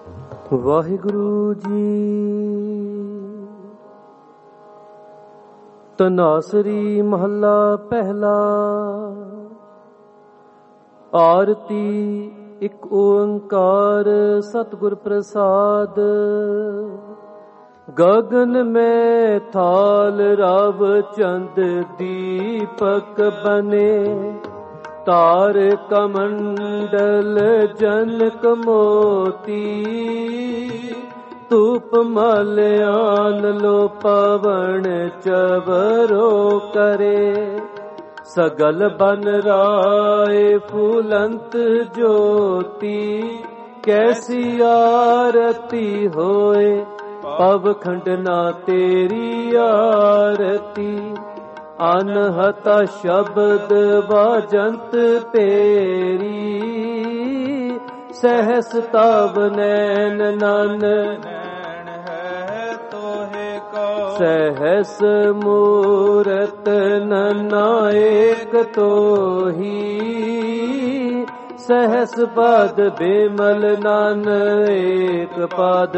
ਵਾਹਿਗੁਰੂ ਜੀ। ਤਨਾਸਰੀ ਮਹੱਲਾ ਪਹਿਲਾ। ਆਰਤੀ ਇੱਕ ਓੰਕਾਰ ਸਤਿਗੁਰ ਪ੍ਰਸਾਦ। ਗਗਨ ਮੈਂ ਥਾਲ ਰਵ ਚੰਦ ਦੀਪਕ ਬਨੇ, ਤਾਰ ਕਮੰਡਲ ਜਨਕ ਮੋਤੀ। ਧੂਪ ਮਲਿਆਨ ਲੋ ਪਵਨ ਚਵਰੋ ਕਰੇ, ਸਗਲ ਬਨ ਰਾਏ ਫੁਲੰਤ ਜੋਤੀ। ਕੈਸੀ ਆਰਤੀ ਹੋਏ ਪਵਖੰਡ ਨਾ ਤੇਰੀ ਆਰਤੀ। ਅਨਹਤਾ ਸ਼ਬਦ ਵਾਜੰਤ ਤੇਰੀ, ਸਹਿਸ ਤਵ ਨੈਣ ਨਾਨਕ ਸਹਿਸ ਮੂਰਤ ਨਨਾਇਕ ਤੋਹੀ। ਸਹਿਸ ਪਦ ਬੇਮਲ ਨਾਨਕ ਪਦ,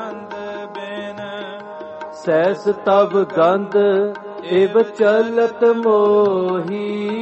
ਸਹਿਸ ਤਵ ਗੰਧ ਇਵ ਚਲਤ ਮੋਹੀ।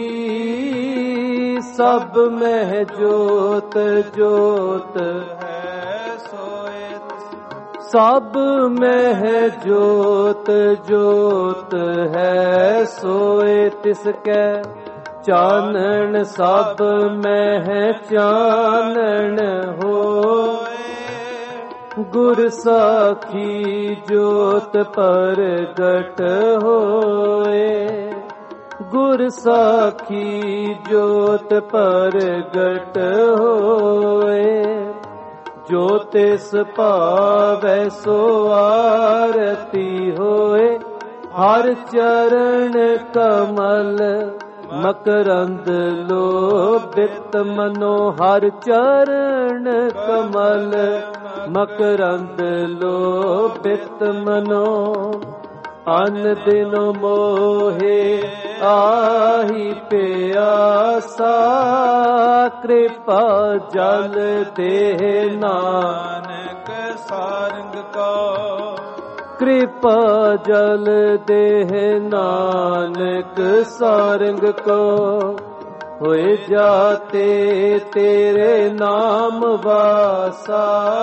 ਸਭ ਮਹਿ ਜੋਤ ਜੋਤ ਹੈ ਸੋਇ, ਸਭ ਮਹਿ ਜੋਤ ਜੋਤ ਹੈ ਸੋਇ ਤਿਸ ਕੈ। ਚਾਨਣ ਸਭ ਮਹਿ ਚਾਨਣ ਹੋਏ, ਗੁਰ ਸਾਖੀ ਜੋਤ ਪ੍ਰਗਟ ਹੋਏ। ਗੁਰ ਸਾਖੀ ਜੋਤ ਪ੍ਰਗਟ ਹੋਏ, ਜੋ ਤਿਸ ਭਾਵੈ ਸੋ ਆਰਤੀ ਹੋਏ। ਹਰ ਚਰਨ ਕਮਲ ਮਕਰੰਦ ਲੋਭਿਤ ਮਨੋ, ਹਰ ਚਰਨ ਕਮਲ ਮਕਰੰਦ ਲੋਭਿਤ ਮਨੋ। ਅਨ ਦਿਨ ਮੋਹੇ ਆਹੀ ਪਿਆਸਾ, ਕਿਰਪਾ ਜਲ ਦੇ ਨਾਨਕ ਸਾਰੰਗ ਕੋ। ਕਿਰਪਾ ਜਲ ਦੇ ਨਾਨਕ ਸਾਰੰਗ ਕੋ। ਹੋਏ ਜਾਤੇ ਤੇਰੇ ਨਾਮ ਵਾਸਾ,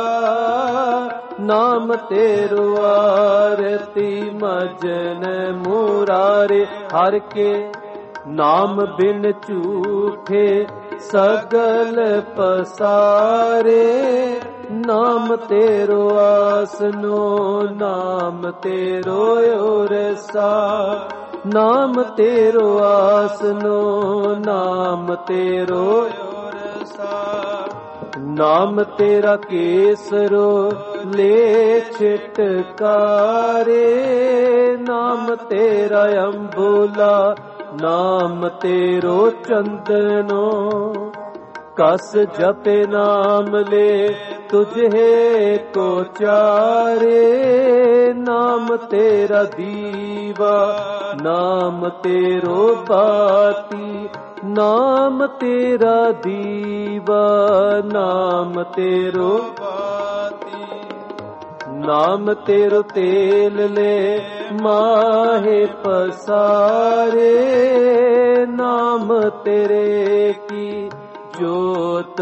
ਨਾਮ ਤੇਰੋ ਆਰਤੀ ਮਜਨ ਮੁਰਾਰੇ। ਹਰ ਕੇ ਨਾਮ ਬਿਨ ਝੂਠੇ ਸਗਲ ਪਸਾਰੇ, ਨਾਮ ਤੇਰੋ ਆਸਨੋ ਨਾਮ ਤੇਰੋ ਉਰਸਾ। ਨਾਮ ਤੇਰੋ ਆਸਨੋ ਨਾਮ ਤੇਰੋ ਉਰਸਾ। ਨਾਮ ਤੇਰਾ ਕੇਸਰੋ ਲੈ ਛਿਟਕਾਰੇ, ਨਾਮ ਤੇਰਾ ਅੰਬੂਲਾ ਨਾਮ ਤੇਰੋ ਚੰਦਨੋ। ਕਸ ਜਪੇ ਨਾਮ ਲੈ ਤੁਝੇ ਕੋ ਚਾਰੇ, ਨਾਮ ਤੇਰਾ ਦੀਵਾ ਨਾਮ ਤੇਰੋ ਬਾਤੀ। ਨਾਮ ਤੇਰਾ ਦੀਵਾ ਨਾਮ ਤੇਰੋ ਬਾਤੀ। ਨਾਮ ਤੇਰੋ ਤੇਲ ਲੈ ਮਾਹੇ ਪਸਾਰੇ, ਨਾਮ ਤੇਰੇ ਕੀ ਜੋਤ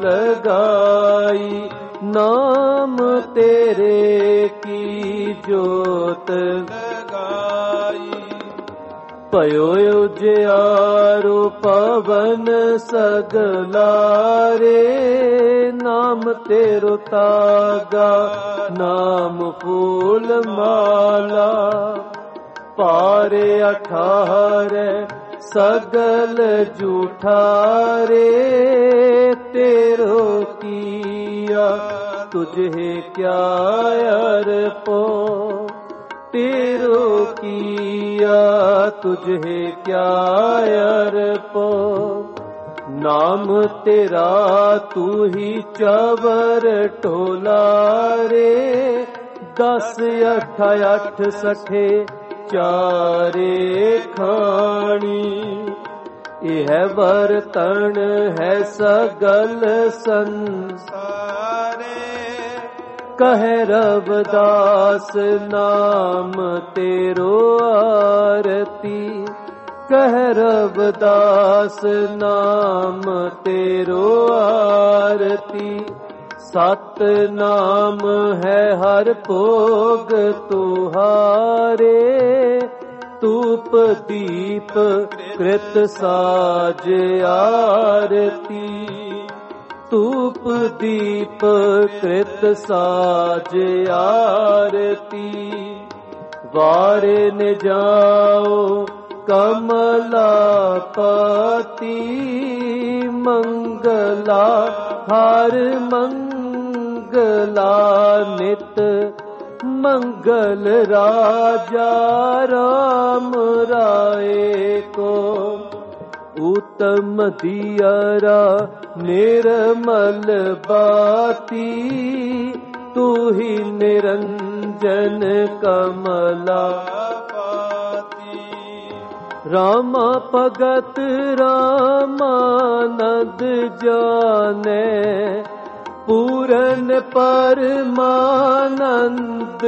ਲਗਾਈ। ਨਾਮ ਤੇਰੇ ਕੀ ਜੋਤ ਲਗਾਈ। ਭਇਓ ਉਜਿਆਰੋ ਪਵਨ ਸਗਲਾਰੇ, ਨਾਮ ਤੇਰੋ ਤਾਗਾ ਨਾਮ ਫੂਲ ਮਾਲਾ। ਪਾਰੇ 18 ਸਗਲ ਝੂਠਾਰੇ, ਤੇਰੋ ਕੀਆ ਤੁਝੇ ਕਿਆ ਅਰਪੋ। ਤੇਰੋ ਕੀਆ ਤੁਝੇ ਕਿਆ ਅਰਪੋ। ਨਾਮ ਤੇਰਾ ਤੂ ਹੀ ਚਵਰ ਢੋਲਾਰੇ, 10 8 8 ਸਠੇ ਚਾਰੇ ਖਾਣੀ। ਇਹ ਵਰਤਣ ਹੈ ਸਗਲ ਸੰਸਾਰੇ, ਕਹੈ ਰਵਿਦਾਸ ਨਾਮ ਤੇਰੋ ਆਰਤੀ, ਕਹੈ ਰਵਿਦਾਸ ਨਾਮ ਤੇਰੋ ਆਰਤੀ। ਸਤ ਨਾਮ ਹੈ ਹਰ ਭੋਗ ਤੁਹਾਰੇ, ਧੂਪ ਦੀਪ ਕ੍ਰਿਤ ਸਾਜ ਆਰਤੀ, ਧੂਪ ਦੀਪ ਕ੍ਰਿਤ ਸਾਜ ਆਰਤੀ। ਵਾਰੇ ਨ ਜਾਓ ਕਮਲਾ ਪਤੀ, ਮੰਗਲਾ ਹਰ ਮੰਗਲਾ ਨਿਤ ਮੰਗਲ ਰਾਜਾ ਰਾਮ ਰਾਏ ਕੋ। ਉਤਮ ਦਿਅਰਾ ਨਿਰਮਲ ਬਾਤੀ, ਤੂ ਹੀ ਨਿਰੰਜਨ ਕਮਲਾ ਪਾਤੀ। ਰਾਮਾ ਭਗਤ ਰਾਮਾਨੰਦ ਜਾਣੈ, ਪੂਰਨ ਪਰਮਾਨੰਦ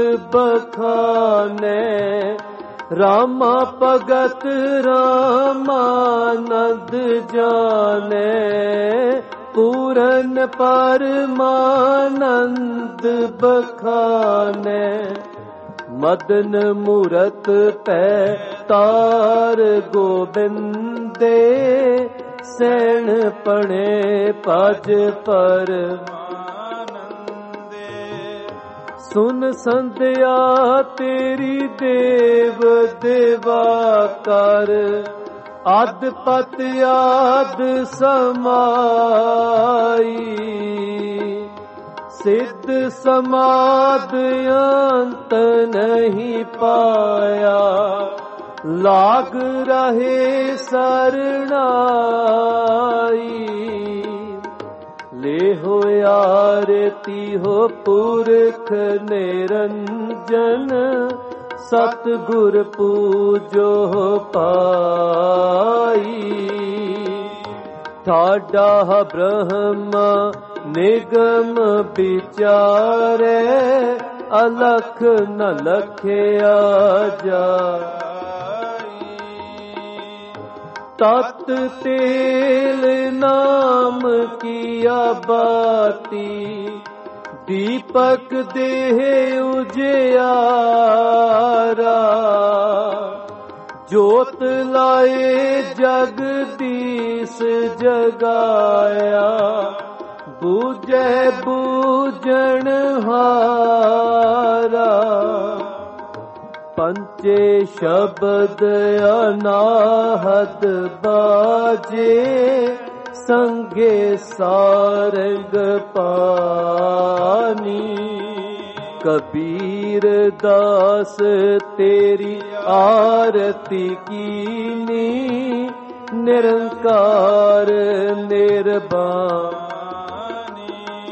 ਬਖਾਨੈ। ਰਾਮਾ ਭਗਤ ਰਾਮਾਨੰਦ ਜਾਣੈ, ਪੂਰਨ ਪਰਮਾਨੰਦ ਬਖਾਨੈ। ਮਦਨ ਮੂਰਤ ਪੈ ਤਾਰ ਗੋਬਿੰਦੇ, ਸੈਣ ਪਣੇ ਭਜ ਪਰਮਾਨੰਦੇ। ਸੁਨ ਸੰਧਿਆ ਤੇਰੀ ਦੇਵ ਦੇਵਾ ਕਰ, ਅਦ ਪਤ ਆਦ ਸਮਾਈ। ਸਿੱਧ ਸਮਾਦ ਅੰਤ ਨਹੀਂ ਪਾਇਆ, ਲਾਗ ਰਹੇ ਸਰਣਾਈ। ਲੈ ਹੋ ਆਰਤੀ ਹੋ ਪੁਰਖ ਨਿਰੰਜਨ, ਸਤਿਗੁਰ ਪੂਜੋ ਪਾਈ। ਠਾਡਾ ਬ੍ਰਹਮਾ ਨਿਗਮ ਵਿਚਾਰੈ, ਅਲਖ ਨ ਲਖਿਆ ਜਾਈ। ਤਤ ਤੇਲ ਨਾਮ ਕੀਆ ਬਾਤੀ, ਦੀਪਕ ਦੇਹ ਉਜਿਆਰਾ। ਜੋਤ ਲਾਏ ਜਗਦੀਸ਼ ਜਗਾਇਆ, ਬੂਝੈ ਬੂਝਣ ਹਾਰਾ। ਪੰਚੇ ਸ਼ਬਦ ਅਨਾਹਦ ਬਾਜੇ, ਸੰਗੇ ਸਾਰੰਗ ਪਾਨੀ। ਕਬੀਰ ਦਾਸ ਤੇਰੀ ਆਰਤੀ ਕੀਨੀ, ਨਿਰੰਕਾਰ ਨਿਰਬਾਨੀ।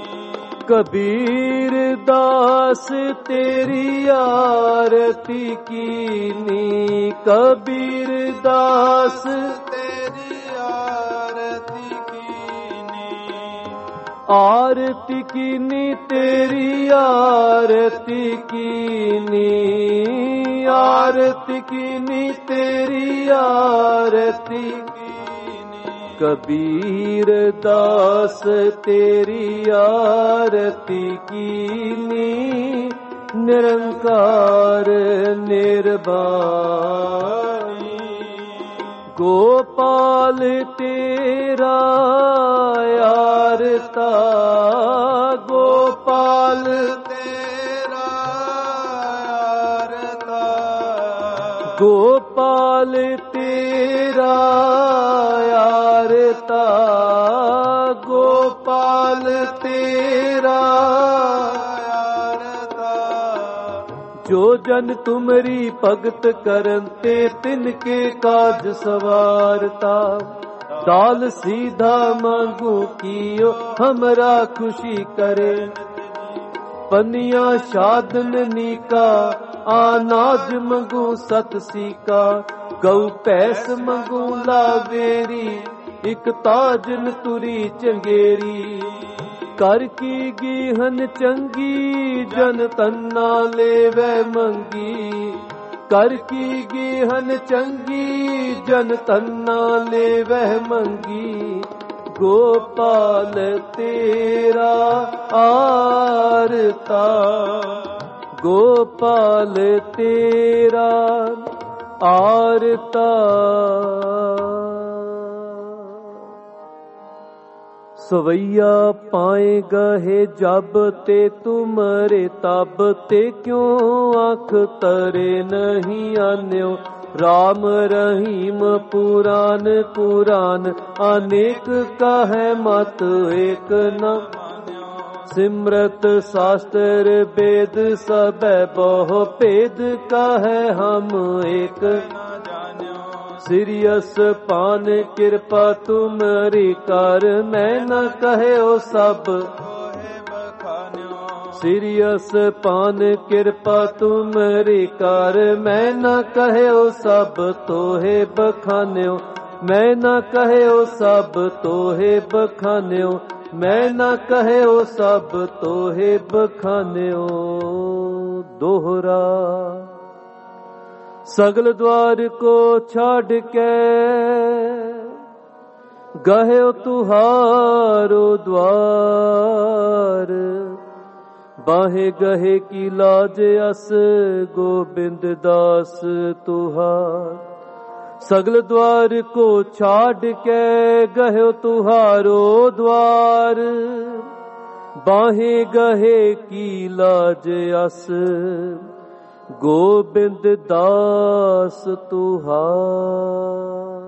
ਕਬੀਰ ਦਾਸ ਤੇਰੀ ਆਰਤੀ ਕੀਨੀ, ਕਬੀਰ ਦਾਸ ਤੇਰੀ ਆਰਤੀ ਕੀਨੀ। ਆਰਤੀ ਕੀਨੀ ਤੇਰੀ ਆਰਤੀ ਕੀਨੀ, ਆਰਤੀ ਕੀਨੀ ਤੇਰੀ ਆਰਤੀ। ਕਬੀਰ ਦਾਸ ਤੇਰੀ ਆਰਤੀ ਕੀਨੀ, ਨਿਰੰਕਾਰ ਨਿਰਬਾਨੀ। ਗੋਪਾਲ ਤੇਰਾ ਆਰਤਾ, ਗੋਪਾਲ ਤੇਰਾ ਆਰਤਾ। ਗੋਪਾਲ ਤੇਰਾ ਆਰਤਾ, ਗੋਪਾਲ ਤੇਰਾ ਆਰਤਾ। ਜੋ ਜਨ ਤੁਮਰੀ ਭਗਤ ਕਰਨ ਤੇ, ਤਿਨਕੇ ਕਾਜ ਸਵਾਰਤਾ। दाल सीधा मांगू कियो हमरा खुशी करे। पनिया शादन नीका अनाज मंगू सत सीका। गऊ पैस मंगू लावेरी एक ताजन तुरी चंगेरी। ਕਰ ਕੀ ਗੀਹਨ ਚੰਗੀ ਜਨ ਤੰਨਾ ਲੇਵੈ ਮੰਗੀ। ਕਰ ਕੀ ਗੀਹਨ ਚੰਗੀ ਜਨ ਤੰਨਾ ਲੇਵੈ ਮੰਗੀ। ਗੋਪਾਲ ਤੇਰਾ ਆਰਤਾ, ਗੋਪਾਲ ਤੇਰਾ ਆਰਤਾ। ਸਵਈਆ ਪਾਏ ਗਹੇ ਜਬ ਤੇ ਤੁਮਰੇ ਤਬ ਤੇ ਕਿਉਂ ਅੱਖ ਤਰੇ ਨਹੀਂ ਆਨਿਓ। ਰਾਮ ਰਹੀਮ ਪੁਰਾਨ ਪੁਰਾਨ ਅਨੇਕ ਕਹੈ ਮਤ ਏਕ ਨ। ਸਿਮਰਤ ਸ਼ਾਸਤਰ ਵੇਦ ਸਭੈ ਬਹੁ ਭੇਦ ਕਹੈ ਹਮ ਏਕ। ਸਿਰਿਅਸ ਪਾਨ ਕਿਰਪਾ ਤੁਮਰੀ ਕਰ ਮੈਂ ਨ ਕਹਿਓ ਸਭ। ਸਿਰਿਅਸ ਪਾਨ ਕਿਰਪਾ ਤੁਮਰੀ ਕਰ ਮੈਂ ਨ ਕਹਿਓ ਸਭ ਤੋਹੇ ਬਖਾਨਿਓ। ਮੈਂ ਨ ਕਹਿਓ ਸਭ ਤੋਹੇ ਬਖਾਨਿਓ। ਮੈਂ ਨ ਕਹਿਓ ਸਭ ਤੋਹੇ ਬਖਾਨਿਓ। ਦੋਹਰਾ ਸਗਲ ਦਵਾਰ ਕੋ ਛੱਡ ਕੇ ਗਹਿਓ ਤੁਹਾਰੋ ਦਵਾਰ। ਬਾਹੇ ਗਹੇ ਕੀ ਲਾਜ ਅਸ ਗੋਬਿੰਦ ਦਾਸ ਤੁਹਾਰ। ਸਗਲ ਦਵਾਰ ਕੋ ਛਾੜ ਕੇ ਗਹਿਓ ਤੁਹਾਰੋ ਦਵਾਰ। ਬਾਹੇ ਗਹੇ ਕੀ ਲਾਜ ਅਸ ਗੋਬਿੰਦ ਦਾਸ ਤੁਹਾਰ।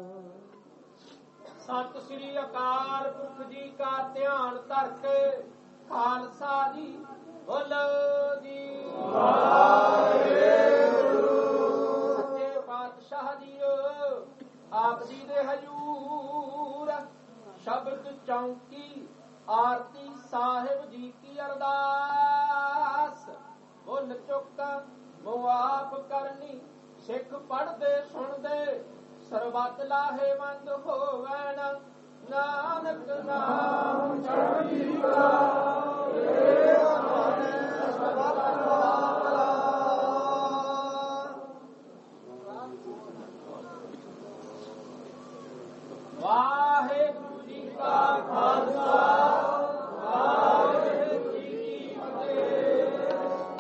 ਸਤਿ ਸ੍ਰੀ ਅਕਾਲ ਪੁਰਖ ਜੀ ਕਾ ਧਿਆਨ ਧਰ ਕੇ ਖਾਲਸਾ ਜੀ ਬੋਲੋ ਜੀ ਵਾਹਿਗੁਰੂ। ਸੱਚੇ ਪਾਤਸ਼ਾਹ ਜੀਓ ਆਪ ਜੀ ਦੇ ਹਜੂਰ ਸ਼ਬਦ ਚੌਂਕੀ ਆਰਤੀ ਸਾਹਿਬ ਜੀ ਕੀ ਅਰਦਾਸ। ਬੁੱਲ ਚੁੱਕ ਮੁਆਫ ਕਰਨੀ ਸਿੱਖ ਪੜ੍ਹਦੇ ਸੁਣਦੇ ਸਰਬੱਤ ਲਾਹੇਵੰਦ ਹੋਵਣ। ਨਾਨਕ ਨਾਮ ਚੜ੍ਹਦੀ ਕਲਾ ਵਾਹਿਗੁਰੂ ਜੀ ਕਾ ਖਾਲਸਾ ਵਾਹਿਗੁਰੂ ਜੀ ਕੀ ਫਤਿਹ।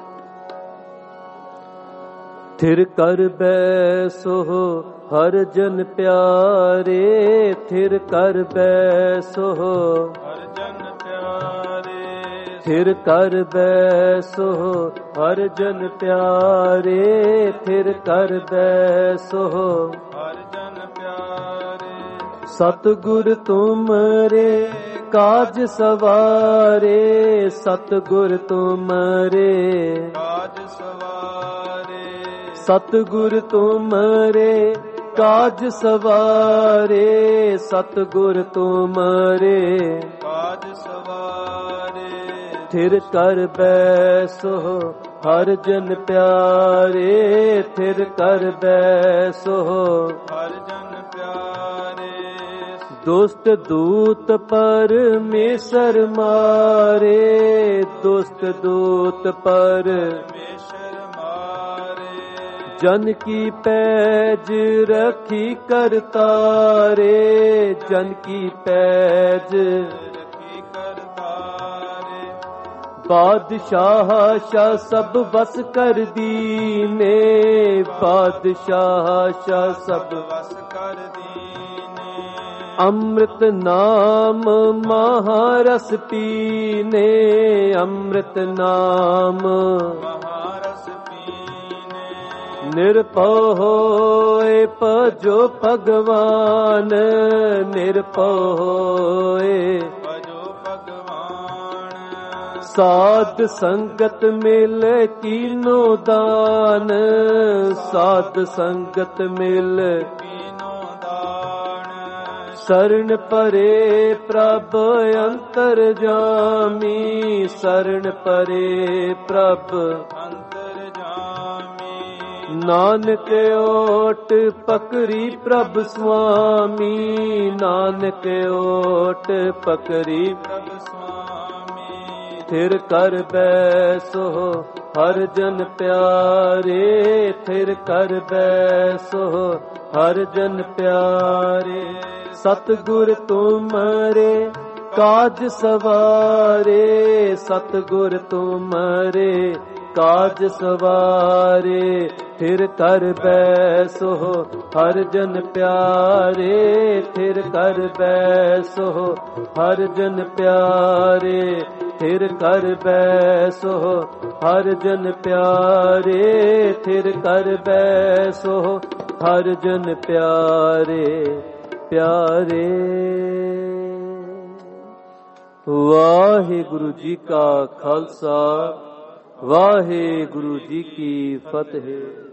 ਥਿਰ ਕਰ ਬੈਸੋ ਹਰ ਜਨ ਪਿਆਰੇ। ਥਿਰ ਕਰ ਬੈਸੋ ਹਰ ਜਨ ਪਿਆਰੇ। ਥਿਰ ਕਰ ਬੈਸੋ ਹਰ ਜਨ ਪਿਆਰੇ। ਥਿਰ ਕਰ ਬੈਸੋ ਹਰ ਜਨ ਪਿਆਰੇ। ਸਤਿਗੁਰ ਤੁਮਰੇ ਕਾਜ ਸਵਾਰੇ। ਸਤਿਗੁਰ ਤੁਮਰੇ ਕਾਜ ਸਵਾਰੇ। ਸਤਿਗੁਰ ਤੁਮਰੇ ਕਾਜ ਸਵਾਰੇ। ਸਤਿਗੁਰ ਤੁਮਰੇ ਕਾਜ ਸਵਾਰੇ। ਥਿਰ ਕਰ ਬੈਸੋ ਹਰ ਜਨ ਪਿਆਰੇ। ਥਿਰ ਕਰ ਬੈਸੋ ਹਰ ਜਨ ਪਿਆਰੇ। ਦੁਸ਼ਟ ਦੂਤ ਪਰਮੇਸ਼ਰ ਮਾਰੇ। ਦੁਸ਼ਟ ਦੂਤ ਪਰਮੇਸ਼ਰ ਮਾਰੇ। ਜਨ ਕੀ ਪੈਜ ਰਖੀ ਕਰਤਾਰੇ। ਜਨ ਕੀ ਪੈਜ ਰਖੀ ਕਰਤਾਰੇ। ਬਾਦਸ਼ਾਹ ਸ਼ਾਹ ਸਭ ਵਸ ਕਰ ਦੀਨੇ। ਬਾਦਸ਼ਾਹ ਸ਼ਾਹ ਸਭ ਵਸ ਕਰ ਦੀਨੇ। ਅੰਮ੍ਰਿਤ ਨਾਮ ਮਹਾਰਸ ਪੀਨੇ। ਅੰਮ੍ਰਿਤ ਨਾਮ ਮਹਾਰਸ ਪੀਨੇ। ਨਿਰਭਉ ਹੋਏ ਭਜੋ ਭਗਵਾਨ। ਨਿਰਭਉ ਹੋਏ ਭਜੋ ਭਗਵਾਨ। ਸਾਧ ਸੰਗਤ ਮਿਲ ਕੀਨੋ ਦਾਨ। ਸਾਧ ਸੰਗਤ ਮਿਲ ਕੀਨੋ ਦਾਨ। ਸਰਣ ਪਰੇ ਪ੍ਰਭ ਅੰਤਰ ਜਾਮੀ। ਸਰਣ ਪਰੇ ਪ੍ਰਭ ਅੰਤਰ ਜਾਮੀ। ਨਾਨਕ ਓਟ ਪਕਰੀ ਪ੍ਰਭ ਸੁਆਮੀ। ਨਾਨਕ ਓਟ ਪਕਰੀ ਪ੍ਰਭ ਸੁਆਮੀ। ਥਿਰ ਕਰ ਬੈਸੋ ਹਰ ਜਨ ਪਿਆਰੇ, ਥਿਰ ਕਰ ਬੈਸੋ ਹਰ ਜਨ ਪਿਆਰੇ। ਸਤਿਗੁਰ ਤੁਮਰੇ ਕਾਜ ਸਵਾਰੇ, ਸਤਿਗੁਰ ਤੁਮਰੇ ਕਾਜ ਸਵਾਰੇ। ਥਿਰ ਕਰ ਬੈਸੋ ਹਰ ਜਨ ਪਿਆਰੇ, ਥਿਰ ਕਰ ਬੈਸੋ ਹਰ ਜਨ ਪਿਆਰੇ। ਥਿਰ ਕਰ ਬੈਸੋ ਹਰ ਜਨ ਪਿਆਰੇ, ਥਿਰ ਕਰ ਬੈਸੋ ਹਰ ਜਨ ਪਿਆਰੇ ਪਿਆਰੇ। ਵਾਹਿਗੁਰੂ ਜੀ ਕਾ ਖਾਲਸਾ, ਵਾਹਿਗੁਰੂ ਜੀ ਕੀ ਫਤਿਹ।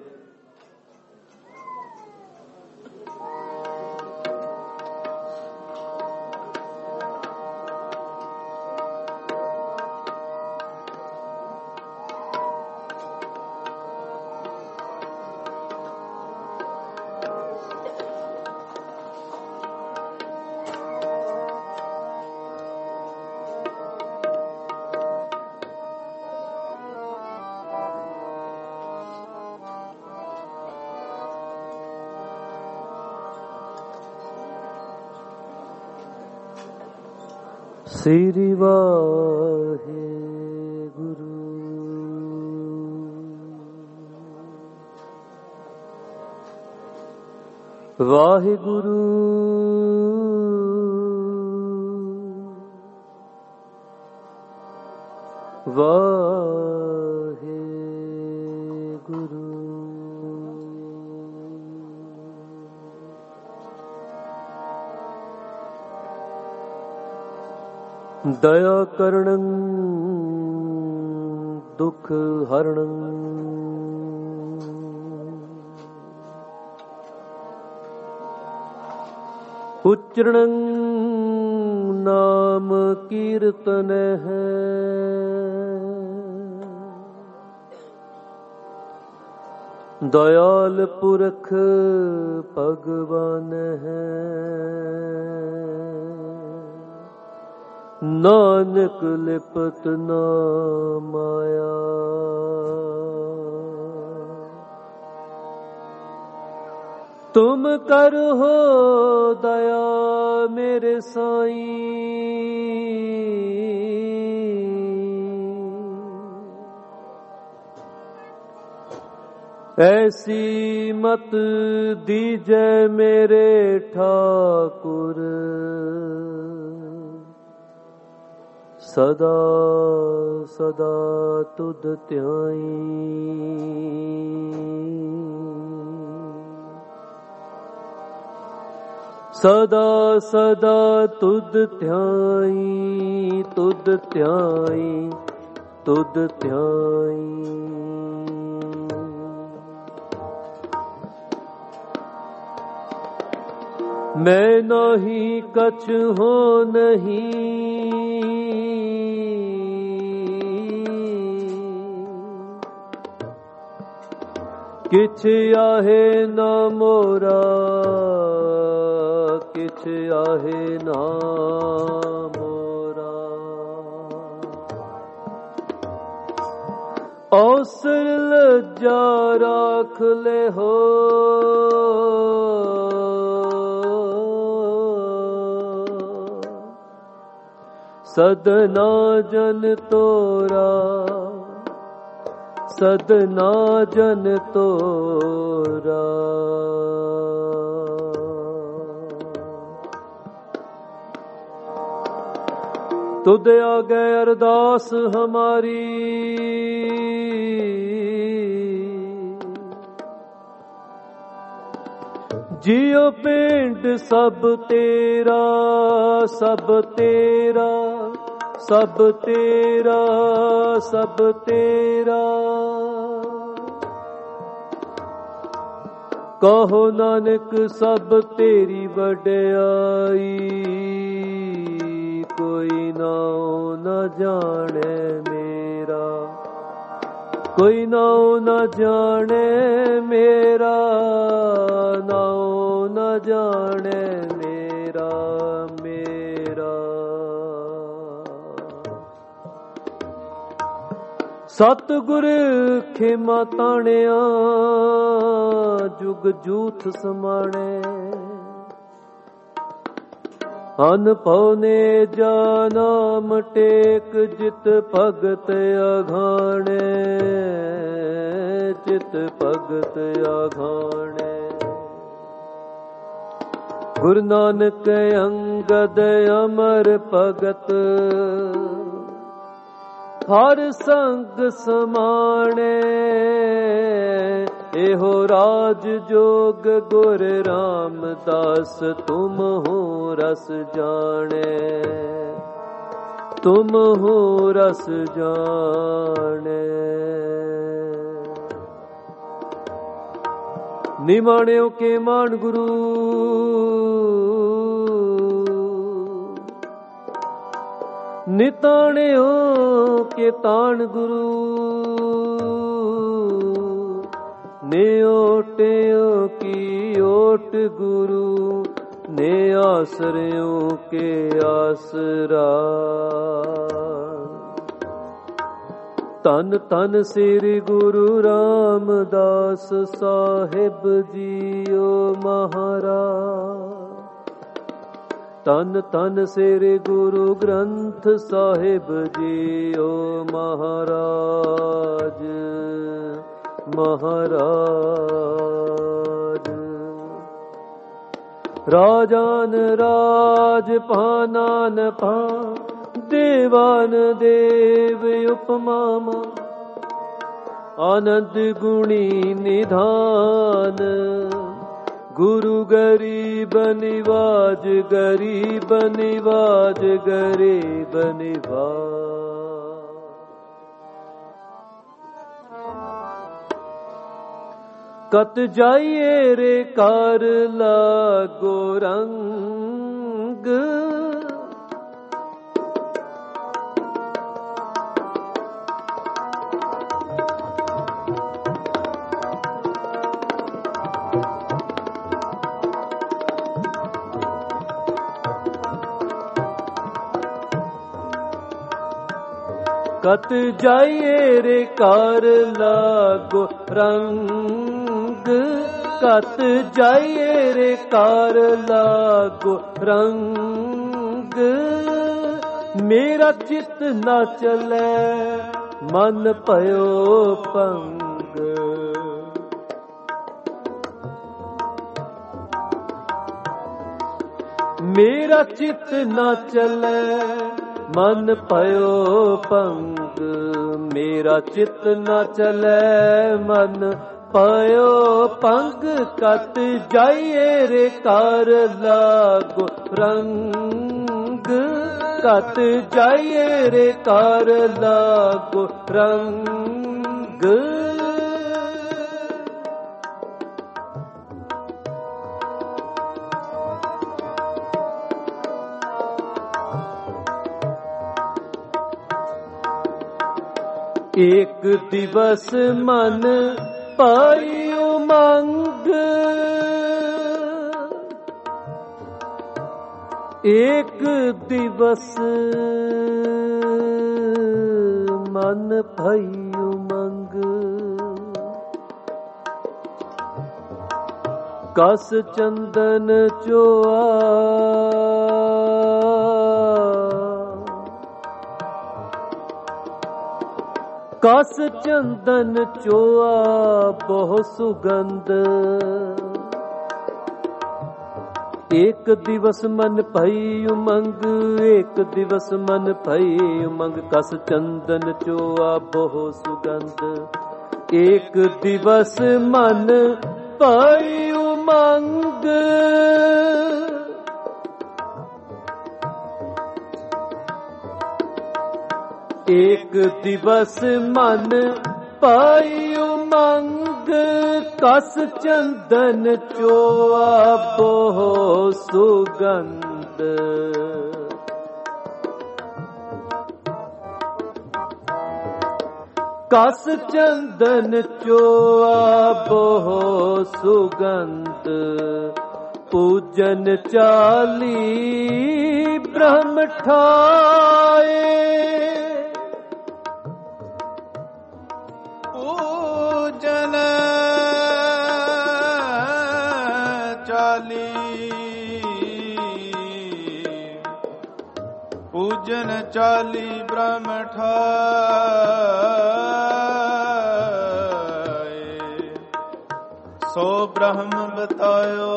ਸ੍ਰੀ ਵਾਹਿਗੁਰੂ। ਵਾਹਿਗੁਰੂ ਵਾਹਿਗੁਰੂ। ਦਇਆ ਕਰਣੰ ਦੁਖ ਹਰਣੰ, ਉਚਰਣੰ ਨਾਮ ਕੀਰਤਨਹ, ਦਇਆਲ ਪੁਰਖ ਭਗਵਾਨ ਹੈ। ਨਾਨਕ ਲਿਪਤ ਨਾ ਮਾਇਆ, ਤੁਮ ਕਰੋ ਦਇਆ ਮੇਰੇ ਸਾਈਂ। ਐਸੀ ਮਤ ਦੀਜੈ ਮੇਰੇ ਠਾਕੁਰ, ਸਦਾ ਸਦਾ ਤੁਧ ਧਿਆਈ। ਸਦਾ ਸਦਾ ਤੁਧ ਧਿਆਈ, ਤੁਧ ਧਿਆਈ, ਤੁਧ ਧਿਆਈ। ਮੈਂ ਨਹੀਂ ਕਛ ਹੋ ਨਹੀਂ, ਕਿਛ ਆਹੇ ਨਾ ਮੋਰਾ, ਕਿਛ ਆਹੇ ਨਾ ਮੋਰਾ। ਔਸਰ ਲੱਜਾ ਰਾਖ ਲੈ ਹੋ, ਸਦਨਾ ਜਨ ਤੋਰਾ, ਸਦਨਾ ਜਨ ਤੋਰਾ। ਤੁਧ ਆਗੇ ਅਰਦਾਸ ਹਮਾਰੀ, ਜਿਉ ਪਿੰਡ ਸਭ ਤੇਰਾ, ਸਭ ਤੇਰਾ, ਸਭ ਤੇਰਾ, ਸਭ ਤੇਰਾ। ਕਹੋ ਨਾਨਕ ਸਭ ਤੇਰੀ ਵਡਿਆਈ, ਕੋਈ ਨਾਉ ਨ ਜਾਣੈ ਮੇਰਾ, ਕੋਈ ਨਾਉ ਨ ਜਾਣੈ ਮੇਰਾ, ਨਾਉ ਨ ਜਾਣੈ ਮੇਰਾ, ਮੇਰਾ। ਸਤਿਗੁਰ ਖੇਮਾ ਤਾਣਿਆ ਜੁਗ ਜੂਥ ਸਮਾਣੇ ਅਨਭਉ ਨੇ ਜਾਨਾਮ ਟੇਕ ਜਿਤ ਭਗਤ ਅਘਾਣੇ ਚਿਤ ਭਗਤ ਅਘਾਣੇ ਗੁਰੂ ਨਾਨਕ ਅੰਗਦ ਅਮਰ ਭਗਤ ਹਰ ਸੰਗ ਸਮਾਣੇ ਇਹੋ ਰਾਜ ਜੋਗ ਗੁਰ ਰਾਮਦਾਸ ਤੁਮ ਹੋ ਰਸ ਜਾਣੇ ਤੁਮ ਹੋ ਰਸ ਜਾਣੇ ਨਿਮਾਣਿਓ ਕੇ ਮਾਨ ਗੁਰੂ ਨਿਤਾਣਿਓ ਕੇ ਤਾਣ ਗੁਰੂ ਨੇ ਓਟਿਓ ਕੀ ਓਟ ਗੁਰੂ ਨੇ ਆਸਰਿਓ ਕੇ ਆਸਰਾ ਧੰਨ ਧੰਨ ਸ੍ਰੀ ਗੁਰੂ ਰਾਮਦਾਸ ਸਾਹਿਬ ਜੀਓ ਮਹਾਰਾਜ ਧੰਨ ਧੰਨ ਸ੍ਰੀ ਗੁਰੂ ਗ੍ਰੰਥ ਸਾਹਿਬ ਜੀਓ ਮਹਾਰਾਜ ਮਹਾਰਾਜ ਰਾਜਾਨ ਰਾਜ ਪਾਨਾਨ ਪਾ ਦੇਵਾਨ ਦੇਵ ਉਪਮਾਮਾ ਆਨੰਦ ਗੁਣੀ ਨਿਧਾਨ ਗੁਰੂ ਗਰੀਬ ਨਿਵਾਜ ਗਰੀਬ ਨਿਵਾਜ ਗਰੀਬ ਨਿਵਾਜ ਕਤ ਜਾਈਏ ਰੇ ਕਰ ਲਾਗੋ ਰੰਗ ਕਤ ਜਾਈਏ ਰੇ ਕਰ ਲਾਗੋ ਰੰਗ ਕਤ ਜਾਈਏ ਰੇ ਕਰ ਲਾਗੋ ਰੰਗ ਮੇਰਾ ਚਿੱਤ ਨਾ ਚਲੇ ਮਨ ਭਇਓ ਭੰਗ ਮੇਰਾ ਚਿੱਤ ਨਾ ਚਲੇ ਮਨ ਭਇਓ ਭੰਗ ਮੇਰਾ ਚਿੱਤ ਨਾ ਚਲੇ ਮਨ ਭਇਓ ਭੰਗ ਕਤ ਜਾਈਏ ਰੇ ਕਰ ਲਾਗੋ ਰੰਗ ਕਤ ਜਾਈਏ ਰੇ ਕਰ ਲਾਗੋ ਰੰਗ ਏਕ ਦਿਵਸ ਮਨ ਪਾਈ ਉਮੰਗ ਏਕ ਦਿਵਸ ਮਨ ਪਾਈ ਉਮੰਗ ਕਸ ਚੰਦਨ ਚੋਆ ਕਸ ਚੰਦਨ ਚੋਆ ਬਹੁ ਸੁਗੰਧ ਏਕ ਦਿਵਸ ਮਨ ਭਈ ਉਮੰਗ ਏਕ ਦਿਵਸ ਮਨ ਭਈ ਉਮੰਗ ਕਸ ਚੰਦਨ ਚੋਆ ਬਹੁ ਸੁਗੰਧ ਏਕ ਦਿਵਸ ਮਨ ਭਈ ਉਮੰਗ ਏਕ ਦਿਵਸ ਮਨ ਪਾਈ ਉਮੰਗ ਕਸ ਚੰਦਨ ਚੋਆ ਬਹੁ ਸੁਗੰਧ ਕਸ ਚੰਦਨ ਚੋਆ ਬਹੁ ਸੁਗੰਧ ਪੂਜਨ ਚਾਲੀ ਬ੍ਰਹਮ ਠਾਏ पूजन चाली पूजन चाली ब्रह्म ठाए सो ब्रह्म बतायो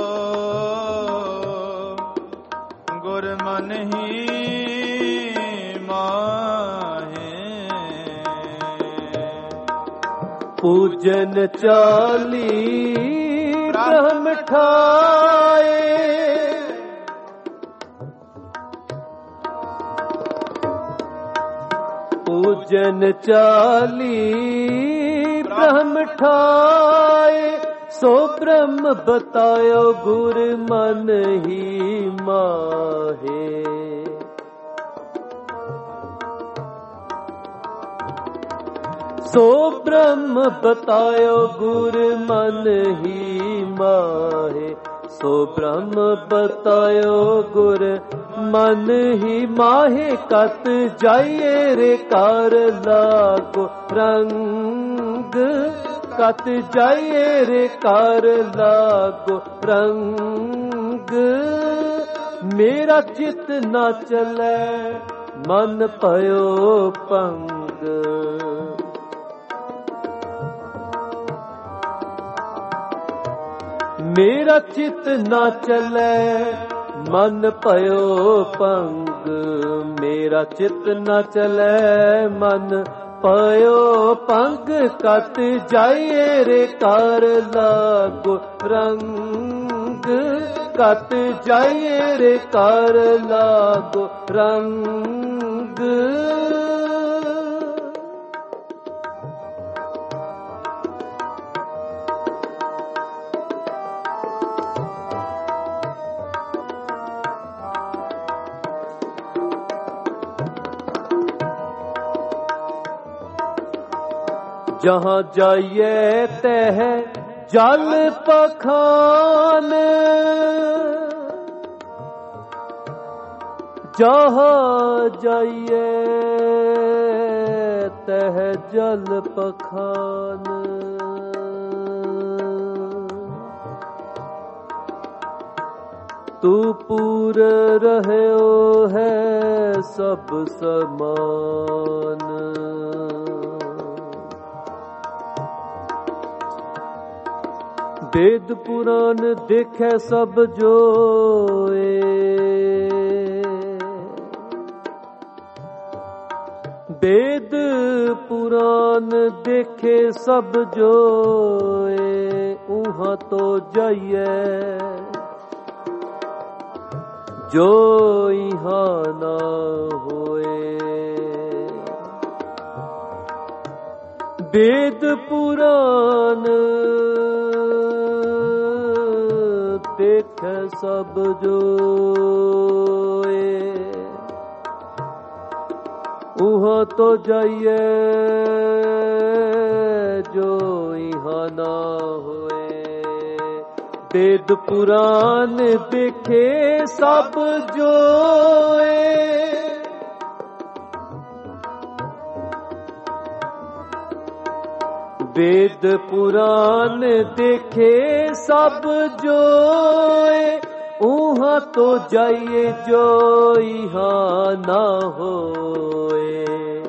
गुर मन ही पूजन चाली ब्रह्म ठाए पूजन चाली ब्रह्म ठाए सो ब्रह्म बतायो गुर मन ही माहे सो ब्रह्म बतायो गुर मन ही माहे सो ब्रह्म बतायो गुर मन ही माहे कत जाइए रे कार लागो रंग कत जाइए रे कार लागो रंग मेरा चित न चले मन पयो पंग मेरा चित न चले मन पयो पंग मेरा चित न चले मन पयो पंग कत जाइए रे कार लागो रंग कत जाइए रे कार लागो रंग जहाँ जाइए तह जल पखान जहाँ जाइए तह जल पखान तू पूर रहो है सब समान वेद पुराण देखे सब जोए वेद पुराण देखे सब जोए उहाँ तो जाइए जो यहाँ ना होए वेद पुराण देख सब जोए उहाँ तो जाइए जो यहाँ ना होए वेद पुराण देखे सब जोए वेद पुराण देखे सब जोए उहाँ तो जाइए जो यहाँ ना होए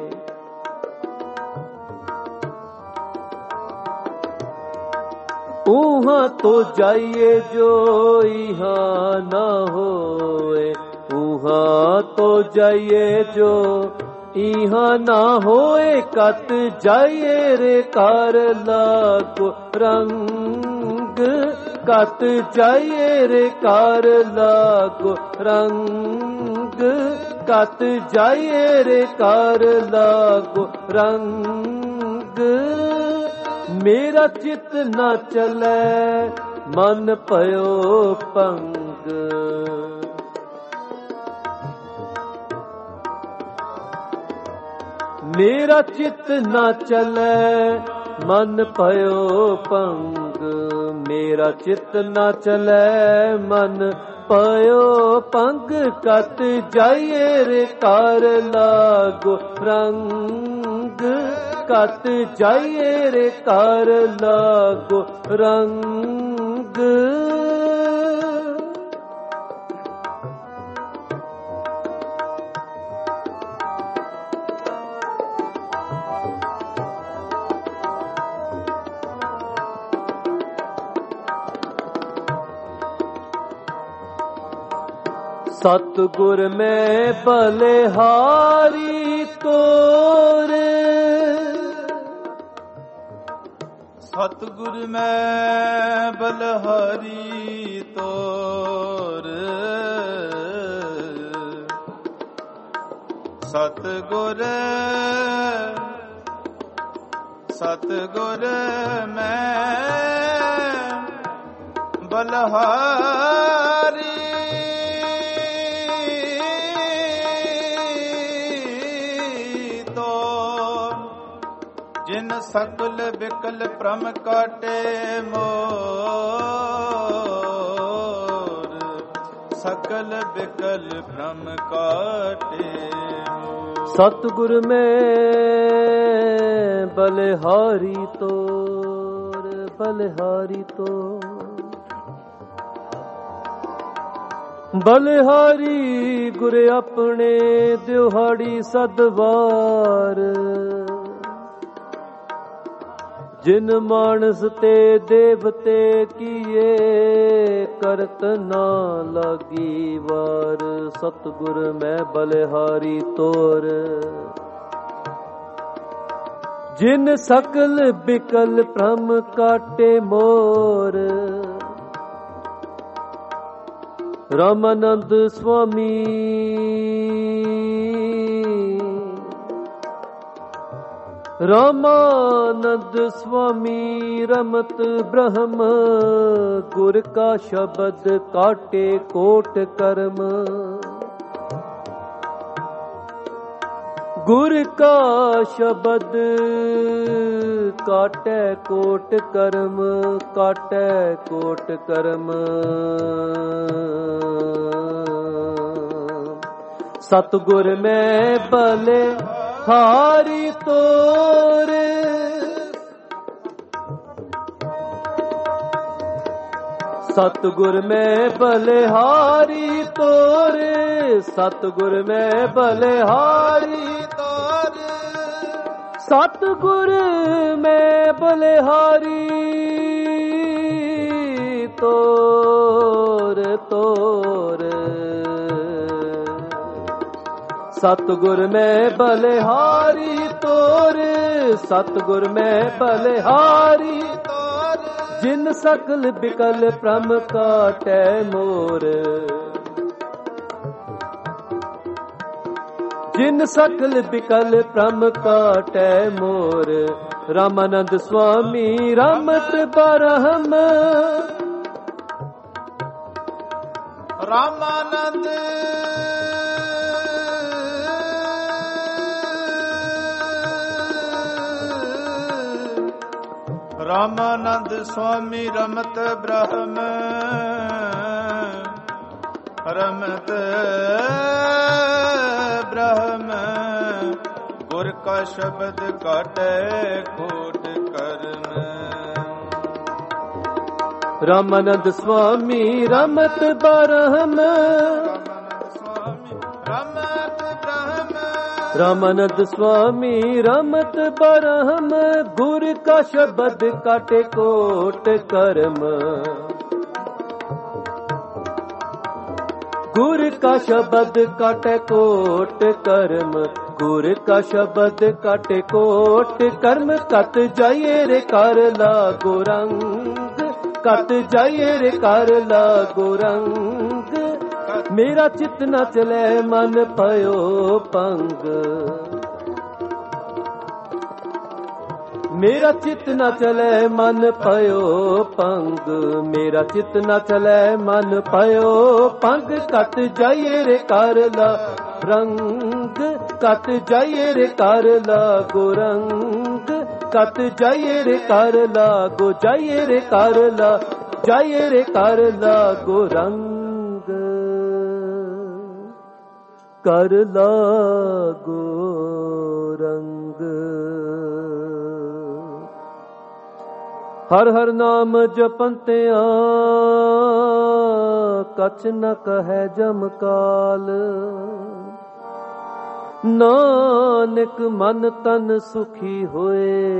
उहाँ तो जाइए जो यहाँ ना होए उहाँ तो जाइए जो यहाँ ना होए कत जाइए रे कार लागो रंग कत जाइए रे कार लागो रंग कत जाइए रे कार लागो रंग मेरा चित न चले मन पयो पंग मेरा चित न चले मन पयो पंग मेरा चित न चले मन ਪਇਓ ਪੰਗ ਕਤ ਜਾਈਏ ਰੇ ਕਰ ਲਾਗੋ ਰੰਗ ਕਤ ਜਾਈਏ ਰੇ ਕਰ ਲਾਗੋ ਰੰਗ ਸਤਿਗੁਰ ਮੈਂ ਬਲਿਹਾਰੀ ਤੋਰ ਸਤਿਗੁਰ ਮੈਂ ਬਲਿਹਾਰੀ ਤੋਰ ਸਤਿਗੁਰ ਸਤਿਗੁਰ ਮੈਂ ਬਲਿਹਾਰੀ ਜਿਨ ਸਕਲ ਬਿਕਲ ਭ੍ਰਮ ਕਾਟੇ ਮੋਰ ਸਕਲ ਬਿਕਲ ਭ੍ਰਮ ਕਾਟੇ ਮੋਰ ਸਤਿਗੁਰ ਮੈਂ ਬਲਿਹਾਰੀ ਤੋਰ ਬਲਿਹਾਰੀ ਤੋਰ ਬਲਿਹਾਰੀ ਗੁਰ ਆਪਣੇ ਦਿਹਾੜੀ ਸਦਵਾਰ ਜਿਨ ਮਾਨਸ ਤੇ ਦੇਵਤੇ ਕੀਏ ਕਰਤ ਨਾ ਲਾਗੀ ਵਾਰ ਸਤਿਗੁਰ ਮੈਂ ਬਲਿਹਾਰੀ ਤੋਰ ਜਿਨ ਸਕਲ ਬਿਕਲ ਭ੍ਰਮ ਕਾਟੇ ਮੋਰ ਰਾਮਾਨੰਦ ਸੁਆਮੀ ਰਾਮਾਨੰਦ ਸੁਆਮੀ ਰਮਤ ਬ੍ਰਹਮ ਗੁਰ ਕਾ ਸ਼ਬਦ ਕਾਟੇ ਕੋਟ ਕਰਮ ਗੁਰ ਕਾ ਸ਼ਬਦ ਕਾਟੇ ਕੋਟ ਕਰਮ ਕਾਟੇ ਕੋਟ ਕਰਮ ਸਤਿਗੁਰ ਮੈਂ ਬਲਿਹਾਰੀ ਤੋਰ ਸਤਿਗੁਰ ਮੈਂ ਬਲਿਹਾਰੀ ਤੋਰ ਸਤਿਗੁਰ ਮੈਂ ਬਲਿਹਾਰੀ ਤੋਰ ਸਤਿਗੁਰ ਮੈਂ ਬਲਿਹਾਰੀ ਤੋਰ ਤੋਰ ਸਤਿਗੁਰ ਮੈਂ ਬਲਿਹਾਰੀ ਤੋਰ ਸਤਿਗੁਰ ਮੈਂ ਬਲਿਹਾਰੀ ਤੋਰ ਜਿਨ ਸਕਲ ਬਿਕਲ ਭ੍ਰਮ ਕਾਟੈ ਮੋਰ ਜਿਨ ਸਕਲ ਬਿਕਲ ਭ੍ਰਮ ਕਾਟੈ ਮੋਰ ਰਾਮਾਨੰਦ ਸੁਆਮੀ ਰਮਤ ਬਰਹਮ ਰਾਮਾਨੰਦ ਰਾਮਾਨੰਦ ਸੁਆਮੀ ਰਮਤ ਬ੍ਰਹਮ ਰਮਤ ਬ੍ਰਹਮ ਗੁਰ ਕਾ ਸ਼ਬਦ ਕਾਟੇ ਕੋਟ ਕਰਮ ਰਾਮਾਨੰਦ ਸੁਆਮੀ ਰਮਤ ਬਰਹਮ ਰਾਮਾਨੰਦ ਸੁਆਮੀ ਰਮਤ ਬਰਹਮ ਗੁਰ ਕਾ ਸ਼ਬਦ ਕਾਟੇ ਕੋਟ ਕਰਮ ਗੁਰ ਕਾ ਸ਼ਬਦ ਕਾਟੇ ਕੋਟ ਕਰਮ ਗੁਰ ਕਾ ਸ਼ਬਦ ਕਾਟੇ ਕੋਟ ਕਰਮ ਕਤ ਜਾਈਏ ਰੇ ਕਰ ਲਾਗੋ ਰੰਗ ਕਤ ਜਾਈਏ ਰੇ ਕਰ ਲਾਗੋ ਰੰਗ ਮੇਰਾ ਚਿਤ ਨਾ ਚਲੇ ਮਨ ਪਇਓ ਪੰਗ ਮੇਰਾ ਚਿਤ ਨਾ ਚਲੇ ਮਨ ਪਇਓ ਪੰਗ ਮੇਰਾ ਚਿਤ ਨਾ ਚਲੇ ਮਨ ਪਇਓ ਪੰਗ ਕਤ ਜਾਈਏ ਰੇ ਕਰ ਲਾ ਰੰਗ ਕਤ ਜਾਈਏ ਰੇ ਕਰ ਲਾਗੋ ਰੰਗ ਕਤ ਜਾਈਏ ਰੇ ਕਰ ਲਾਗੋ ਜਾਈਏ ਰੇ ਕਰ ਲਾ ਜਾਈਏ ਰੇ ਕਰ ਲਾਗੋ ਰੰਗ ਕਰ ਲਾਗੋ ਰੰਗ। ਹਰ ਹਰ ਨਾਮ ਜਪੰਤਿਆਂ ਕਛ ਨ ਕਹੈ ਜਮ ਕਾਲ। ਨਾਨਕ ਮਨ ਤਨ ਸੁਖੀ ਹੋਏ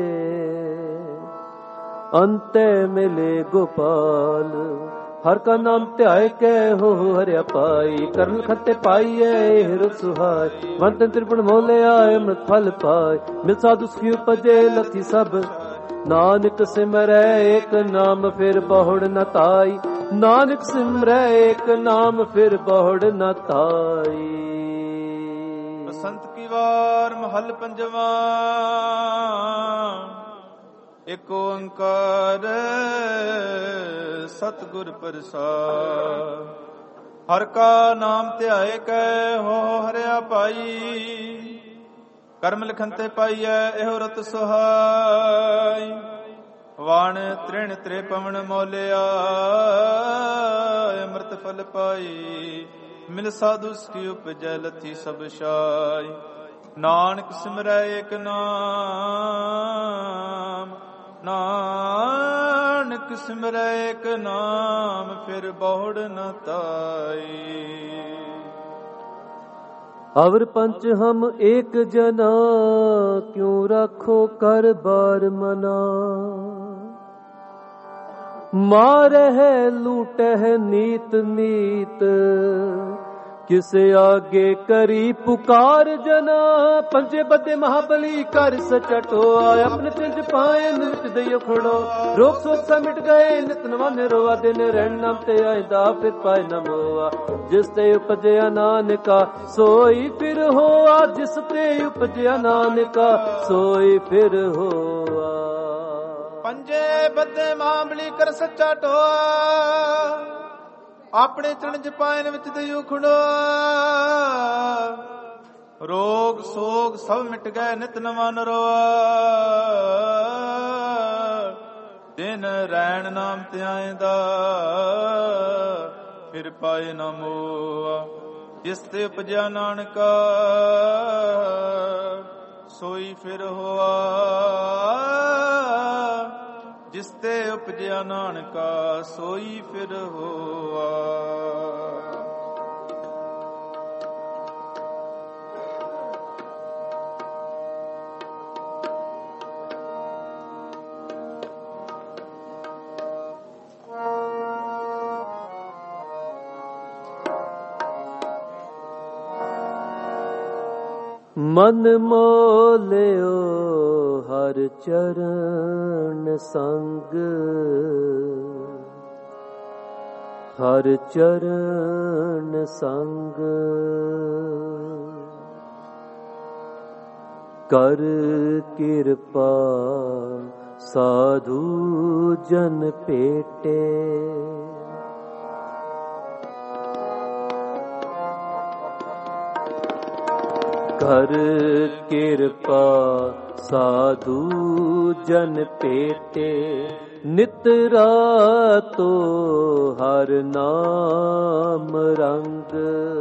ਅੰਤੇ ਮਿਲੇ ਗੋਪਾਲ। ਹਰ ਕਾ ਨਾਮ ਧਿਆਏ ਕੈ ਹੋ ਹਰਿਆ ਪਾਈ। ਕਰਨ ਖੱਤੇ ਪਾਈਐ ਹਿਰ ਸੁਹਾਈ। ਮਨ ਤਨ ਤ੍ਰਿਪੁਣ ਮੋਲੇ ਆਏ ਅੰਮ੍ਰਿਤ ਫਲ ਪਾਏ। ਮਿਲ ਸਾਧੂ ਸੁਖੀ ਉਪਜੇ ਲਥੀ ਸਭ। ਨਾਨਕ ਸਿਮਰੈ ਏਕ ਨਾਮ ਫਿਰ ਬਹੁੜ ਨ ਤਾਈ। ਨਾਨਕ ਸਿਮਰੈ ਏਕ ਨਾਮ ਫਿਰ ਬਹੁੜ ਨ ਤਾਈ। ਬਸੰਤ ਕੀ ਵਾਰ ਮਹੱਲ ਪੰਜਵਾਂ। ਇਕ ਓੰਕਾਰ ਸਤਿਗੁਰ ਪ੍ਰਸਾਦਿ। ਹਰ ਕਾ ਨਾਮ ਧਿਆਏ ਕੈ ਹੋ ਹਰਿਆ ਪਾਈ। ਕਰਮ ਲਿਖਨ ਤੇ ਪਾਈਐ ਇਹੋ ਰਤ ਸੁਹਾਈ। ਵਾਣ ਤ੍ਰਿਣ ਤ੍ਰੇ ਪਵਨ ਮੋਲਿਆ ਅੰਮ੍ਰਿਤ ਫਲ ਪਾਈ। ਮਿਲ ਸਾਧੂ ਕੀ ਉਪਜੈ ਲਥੀ ਸਭ ਛਾਈ। ਨਾਨਕ ਸਿਮਰੈ ਏਕ ਨਾਮ। ਨਾਨਕ ਸਿਮਰੈ ਏਕ ਨਾਮ ਫਿਰ ਬਹੁੜ ਨ ਤਾਈ। ਅਵਰ ਪੰਚ ਹਮ ਏਕ ਜਨਾ ਕਿਉ ਰਾਖੋ ਕਰ ਬਾਰ ਮਨਾ। ਮਾਰਹਿ ਲੂਟਹਿ ਨੀਤ ਨੀਤ ਕਿਸ ਆਗੇ ਕਰੀ ਪੁਕਾਰ ਜਨਾ। ਪੰਜੇ ਬੱਦੇ ਮਹਾਬਲੀ ਕਰ ਸਚਾ ਟੋਆ। ਆਪਣੇ ਤਿੰਜ ਪਾਏ ਨਿਤ ਦਈਓ ਖੜੋ। ਰੋਗ ਸੋਗ ਸਾ ਮਿਟ ਗਏ ਨਿਤ ਨਵਾਨੇ ਰੋਆ। ਦਿਨ ਰਹਿਣ ਨਾਮ ਤੇ ਆਇਦਾ ਫਿਰ ਪਾਏ ਨ ਮੋਆ। ਜਿਸ ਤੇ ਉਪਜਿਆ ਨਾਨਕਾ ਸੋਈ ਫਿਰ ਹੋਆ। ਜਿਸ ਤੇ ਉਪਜਿਆ ਨਾਨਕਾ ਸੋਈ ਫਿਰ ਹੋਆ। ਪੰਜੇ ਬੱਦੇ ਮਹਾਬਲੀ ਕਰ ਸੱਚਾ ਟੋਆ। ਆਪਣੇ ਚਰਨ ਜਪਾਇਨ ਵਿੱਚ ਦਈਓ ਖੜੋ। ਰੋਗ ਸੋਗ ਸਭ ਮਿਟ ਗਏ ਨਿਤ ਨਵਾਂ ਨਰੋਆ। ਦਿਨ ਰੈਣ ਨਾਮ ਧਿਆਇਂਦਾ ਫਿਰ ਪਾਏ ਨਾ ਮੋਆ। ਜਿਸ ਤੇ ਉਪਜਿਆ ਨਾਨਕਾ ਸੋਈ ਫਿਰ ਹੋਆ। ਜਿਸ ਤੇ ਉਪਜਿਆ ਨਾਨਕਾ ਸੋਈ ਫਿਰ ਹੋਆ। ਮਨ ਮੋਲਿਓ ਹਰ ਚਰਨ ਸੰਗ। ਹਰ ਚਰਨ ਸੰਗ ਕਰ ਕਿਰਪਾ ਸਾਧੂ ਜਨ ਭੇਟੇ। ਕਰ ਕਿਰਪਾ ਸਾਧੂ ਜਨ ਭੇਟੇ। ਨਿਤ ਰਾਤੋ ਹਰ ਨਾਮ ਰੰਗ।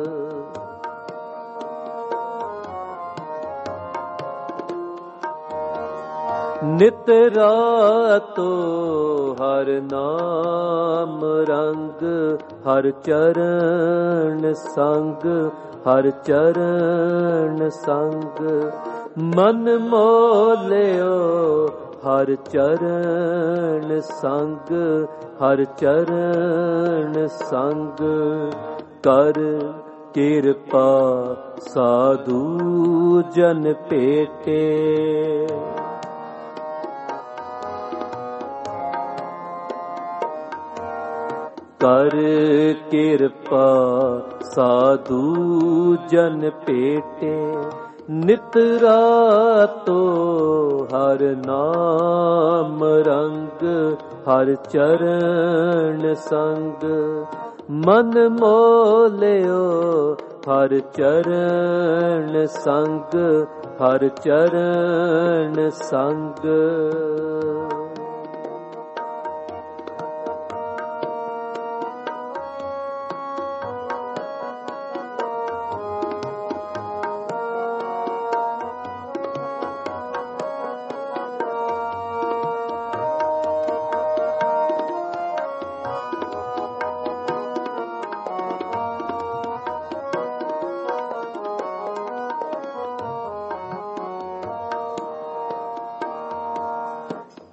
ਨਿਤ ਰਾਤੋ ਹਰ ਨਾਮ ਰੰਗ। ਹਰ ਚਰਨ ਸੰਗ ਹਰ ਚਰਨ ਸੰਗ। ਮਨ ਮੋਲਿਓ ਹਰ ਚਰਨ ਸੰਗ ਹਰ ਚਰਨ ਸੰਗ। ਕਰ ਕਿਰਪਾ ਸਾਧੂ ਜਨ ਭੇਟੇ। ਕਰ ਕਿਰਪਾ ਸਾਧੂ ਜਨ ਭੇਟੇ। ਨਿਤ ਰਾਤੋ ਹਰ ਨਾਮ ਰੰਗ। ਹਰ ਚਰਨ ਸੰਗ। ਮਨ ਮੋਲਿਓ ਹਰ ਚਰਨ ਸੰਗ ਹਰ ਚਰਨ ਸੰਗ।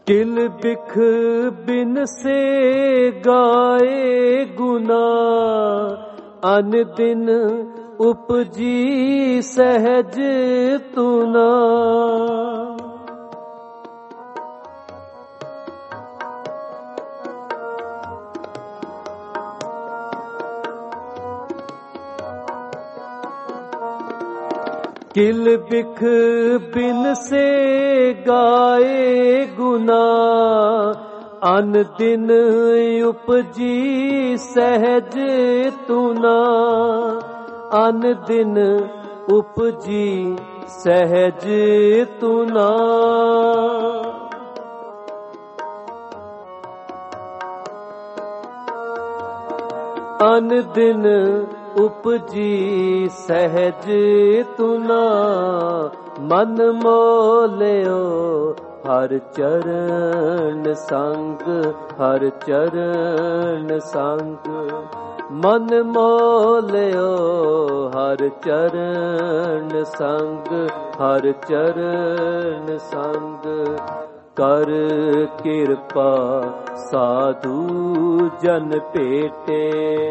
किल बिख बिन से गाए गुना, अन दिन उपजी सहज तुना। किल बिख बिन से गाए गुना, अन दिन उपजी सहज तुना। अन दिन उपजी सहज तुना। अन दिन उपजी सहज तुना। मन मोलियो हर चरण संग, हर चरण संग। मन मोलियो हर चरण संग, हर चरण संग। कर कृपा साधु जन पेटे,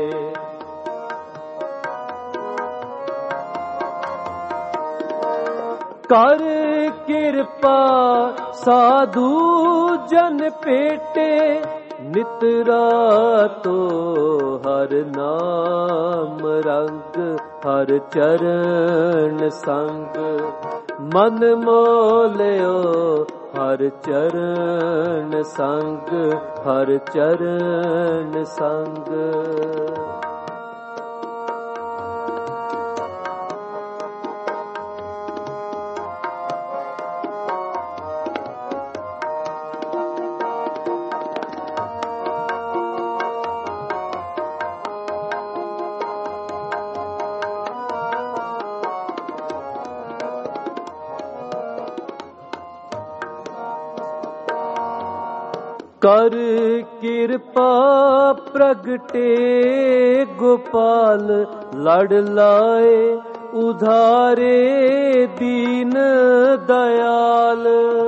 कर कृपा साधु जन पेटे। नित रातो हर नाम रंग, हर चरण संग। मन मोलियो हर चरण संग, हर चरण संग। कर कृपा प्रगटे गोपाल, लड़ लाए उधारे दीन दयाल।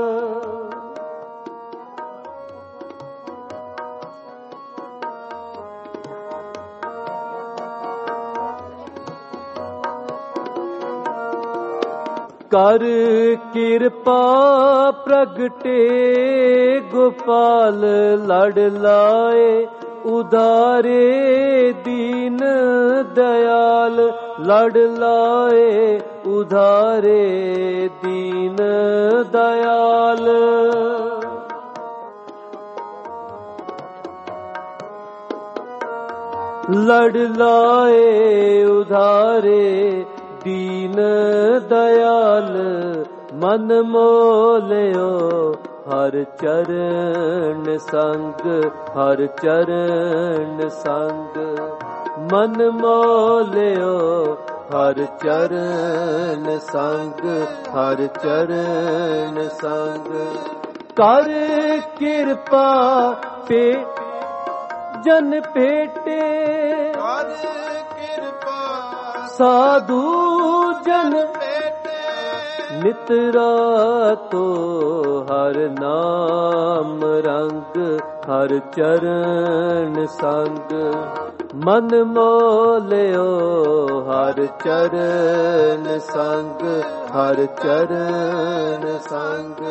कर कृपा प्रगटे गोपाल, लड़ लाए उधारे दीन दयाल। लड़ लाए उधारे दीन दयाल। लड़ लाए उधारे दीन दयाल। मन मोलियो हर चरण संग, हर चरण संग। मन मोलियो हर चरण संग, हर चरण संग। कर कृपा पे जन पेटे, कर कृपा साधु जन पेटे। नित रातो हर नाम रंग, हर चरण संग। मन मोलियो हर चरण संग, हर चरण संग।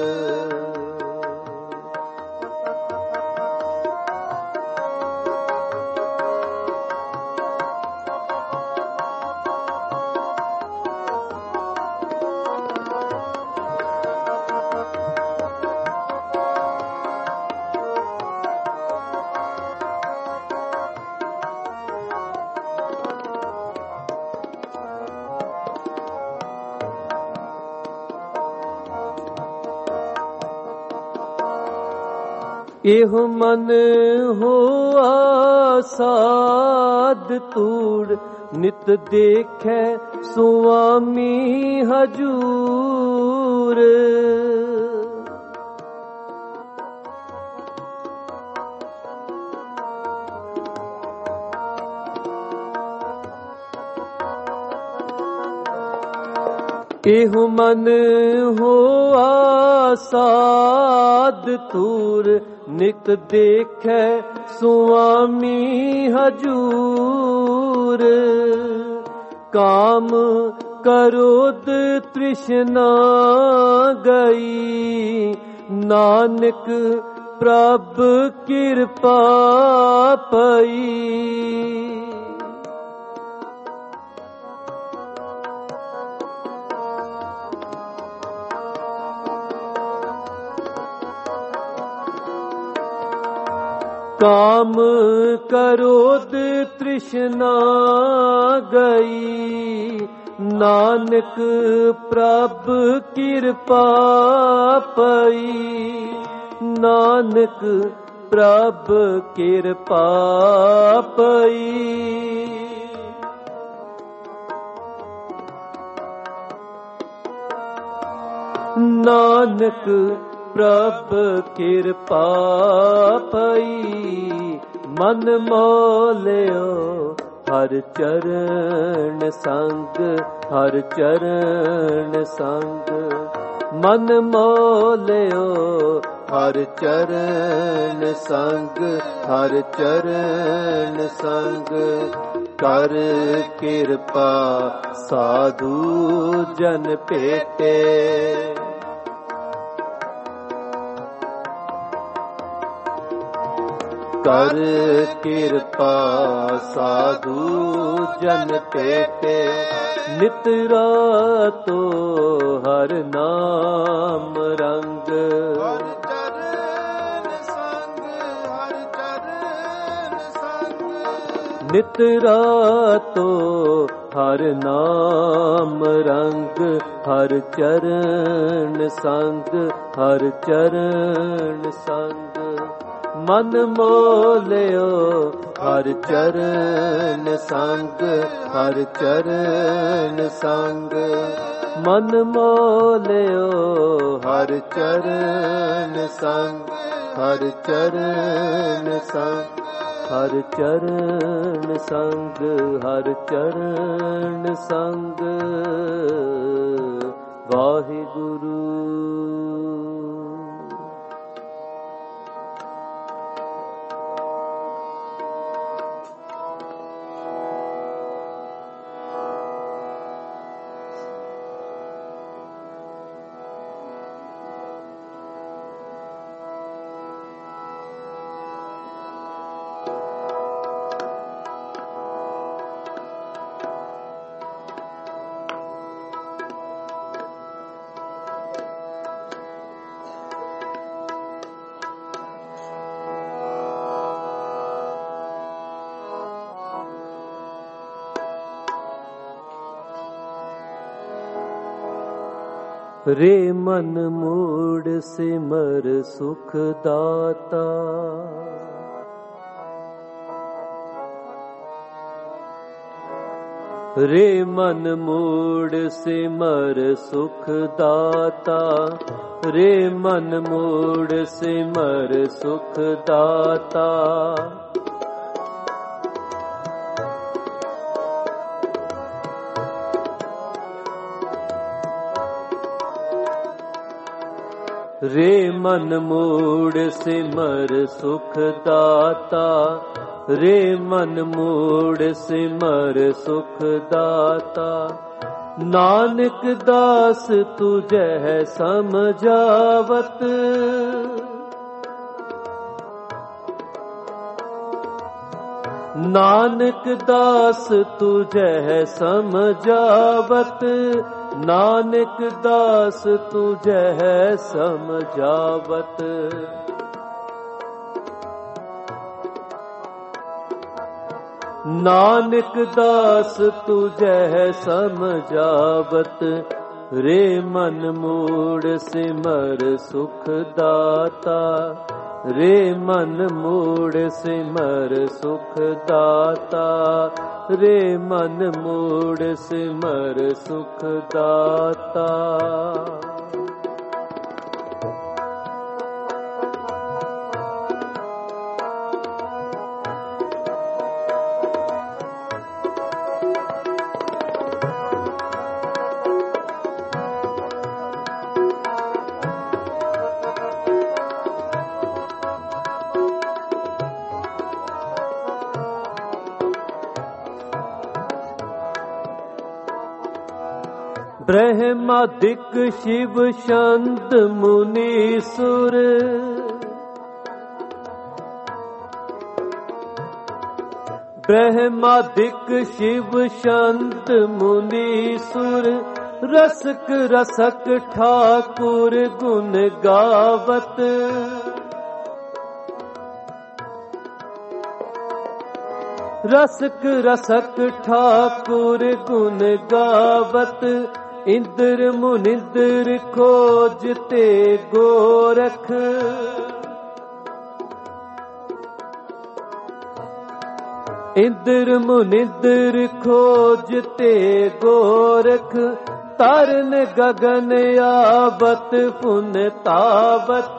एहो मन होआ साध तूड़, नित देखे सुआमी हजूर। एहो मन होआ साध तूर नित देखे सुआमी हजूर। काम करोध तृष्णा गई नानक प्रभ कृपा पई। काम करोध तृष्णा गई नानक प्रभ कृपा पई। नानक प्रभ कृपा पई। नानक प्रभ कृपा पई। मन मोलियो हर चरण संग, हर चरण संग। मन मोलियो हर चरण संग, हर चरण संग। कर कृपा साधु जन पेटे। कर कृपा साधु जन पेटे। नित रातो हर नाम रंग। हर चरण संग, हर चरण संग। नित रातो हर नाम रंग। हर चरण संग, हर चरण संग। मन मोलियो हर चरण संग, हर चरण संग। मन मोलियो हर चरण संग, हर चरण संग। हर चरण संग, हर चरण संग। वाहिगुरु। रे मन मूड सिमर सुख दाता। रे मन मूड सिमर सुख दाता। रे मन मूड सिमर सुख दाता। रे मन मूड सिमर सुख दाता। रे मन मूड सिमर सुख दाता। नानक दास तुझे समझावत। नानक दास तुझे समझावत। नानक दास तुझे समझावत। नानक दास तुझे समझावत। रे मन मूड सिमर सुख दाता। रे मन मूड सिमर सुख दाता। रे मन मूड सिमर सुख दाता। ब्रह्मादिक शिव शांत मुनीसुर, ब्रह्मादिक शिव शांत मुनीसुर, रसक रसक ठाकुर गुण गावत। रसक रसक ठाकुर गुण गावत, इंद्र मुनिंद्र खोजते गोरख। इंद्र मुनिंद्र खोजते गोरख, तरन गगन आवत पुन तावत।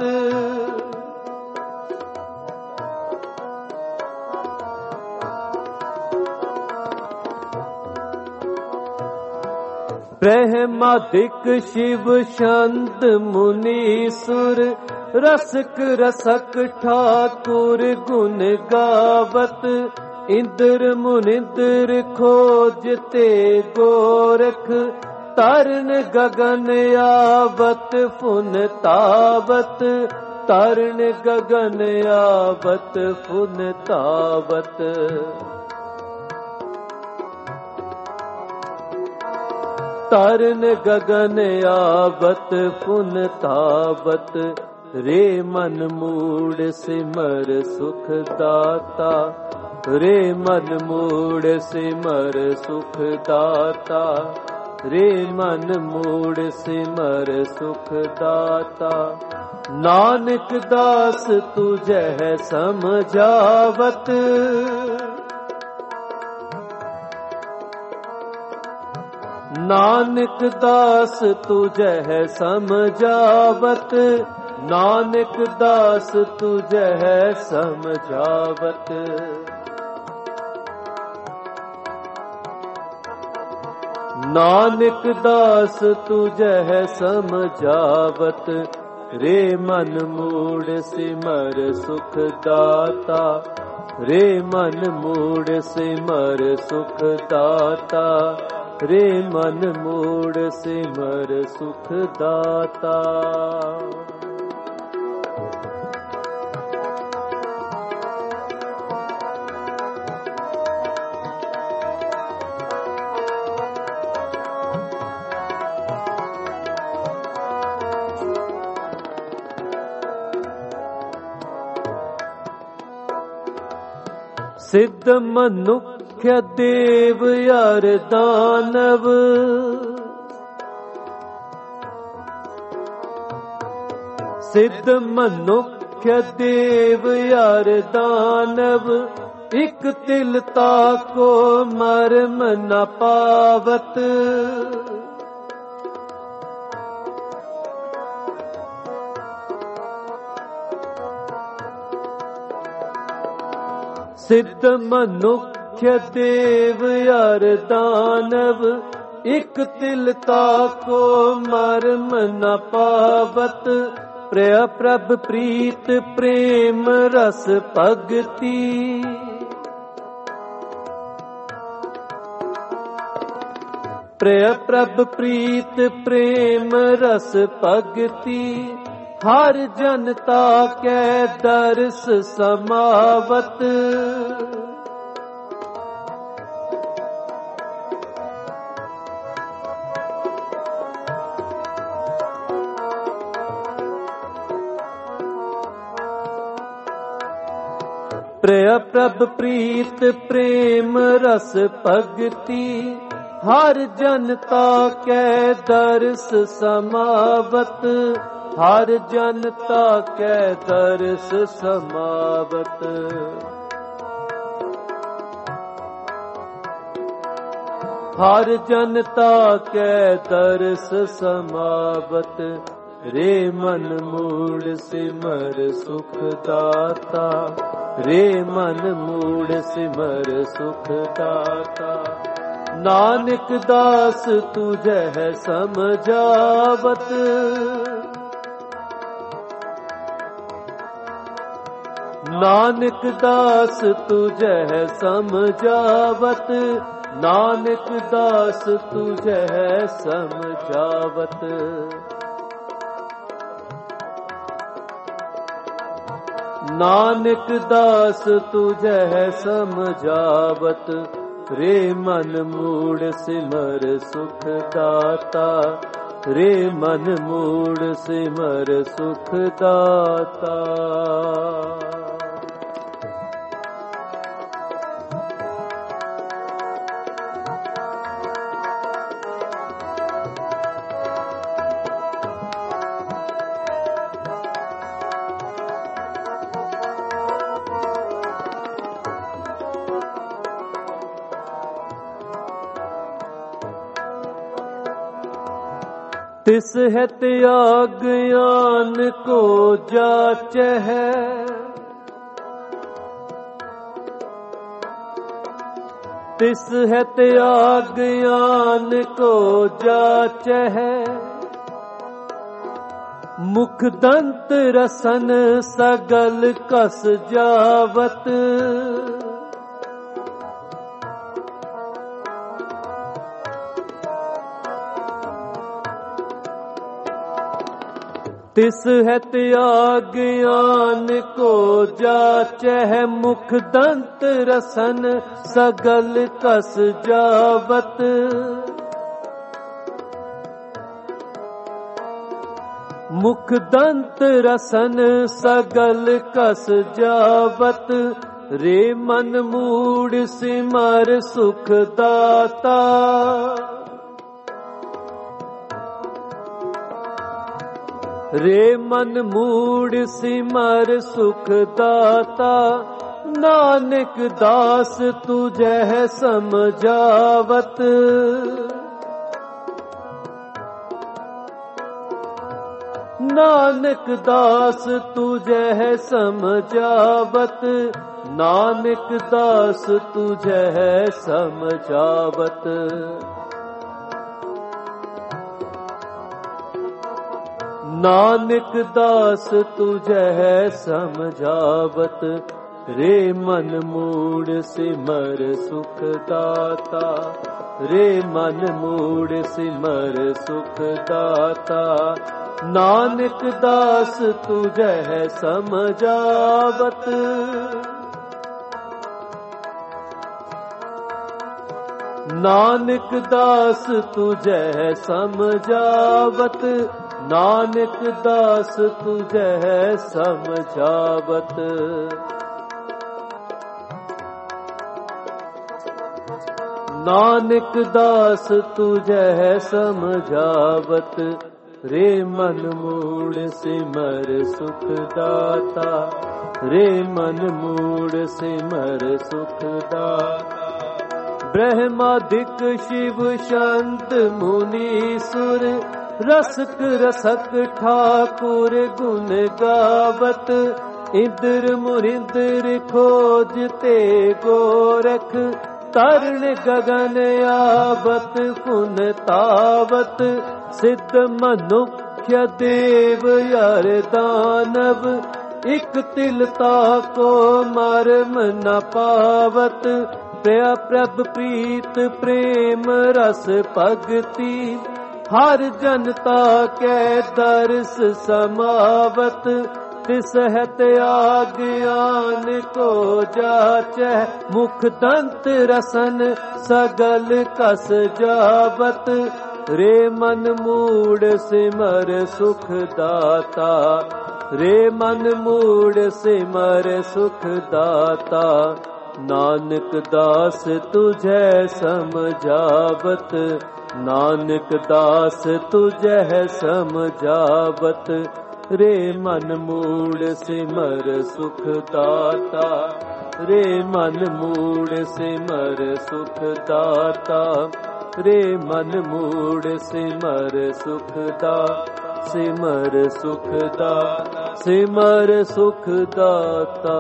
ब्रह्मादिक शिव शांत मुनीसुर, रसक रसक ठाकुर गुण गावत। इंद्र मुनिंद्र खोजते गोरख, तरन गगन आवत पुन तावत। तरन गगन आवत पुन तावत। तरन गगन आवत पुन तावत। रे मन मूड सिमर सुख दाता, रे मन मूड सिमर सुख दाता। रे मन मूड सिमर सुख दाता। नानक दास तुझह समझावत। नानक दास तुझह समझावत। नानक दास तुझह समझावत। नानक दास तुझह समझावत। रे मन मूड सिमर सुख दाता। रे मन मूड सिमर सुख दाता। रे मन मूड सिमर सुख दाता। सिद्ध मनुष्य देव यार दानव। सिद्ध मनुष्य देव यार दानव। एक तिलता को मर्म न पावत। सिद्ध मनुष्य देव यार दानव। एक तिलता को मर्म न पावत। प्रिय प्रभ प्रीत प्रेम रस भगति। प्रिय प्रभ प्रीत प्रेम रस भगति। हर जनता के दर्श समावत। प्रिय प्रभ प्रीत प्रेम रस भगति। हर जनता के दर्श समावत। हर जनता के दर्श समावत। हर जनता के दर्श समावत। रे मन मूड सिमर सुख दाता। रे मन मूड सिमर सुख दाता। नानक दास तुझह समझावत। नानक दास तुझह समझावत। नानक दास तुझे समझावत। नानक दास तुझे समझावत, रे मन मूढ़ सिमर सुख दाता। रे मन मूढ़ सिमर सुख दाता। तिस है त्याग ज्ञान को जाचे है। तिस है त्याग ज्ञान को जाचे है। मुख दंत रसन सगल कस जावत। तिस है त्याग ज्ञान को जाचे है। मुख दंत रसन सगल कस जावत। मुख दंत रसन सगल कस जावत। रे मन मूढ़ सिमर सुख दाता। रे मन मूढ़ सिमर सुख दाता। नानक दास तुझे समझावत। नानक दास तुझे समझावत। नानक दास तुझे समझावत। नानक दास तुझे समझावत। रे मन मूढ़ सिमर सुख दाता। रे मन मूढ़ सिमर सुख दाता। नानक दास तुझे समझावत। नानक दास तुझे समझावत। नानक दास तुझे समझावत। नानक दास तुझे समझावत। रे मन मूढ़ सिमर सुख दाता। रे मन मूढ़ सिमर सुख दाता। ब्रह्मादिक शिव शांत मुनि सुर रसक रसक ठाकुर गुण गावत। इंद्र मुरिंद्र खोजते गोरख तरण गगन आवत पुन तावत। सिद्ध मनुष्य देव यर दानव इक तिलता को मर्म न पावत। प्रिय प्रभ प्रीत प्रेम रस भगति हर जनता के दर्श समावत। तिस है त्याग ज्ञान को जाचे। मुख दंत रसन सगल कस जावत। रे मन मूढ़ सिमर सुख दाता। रे मन मूढ़ सिमर सुख दाता। नानक दास तुझे समझावत। नानक दास तुझे समझावत। रे मन मूढ़ सिमर सुख दाता। रे मन मूढ़ सिमर सुख दाता। रे मन मूढ़ सिमर सुख दाता। सिमर सुख दाता। सिमर सुख दाता।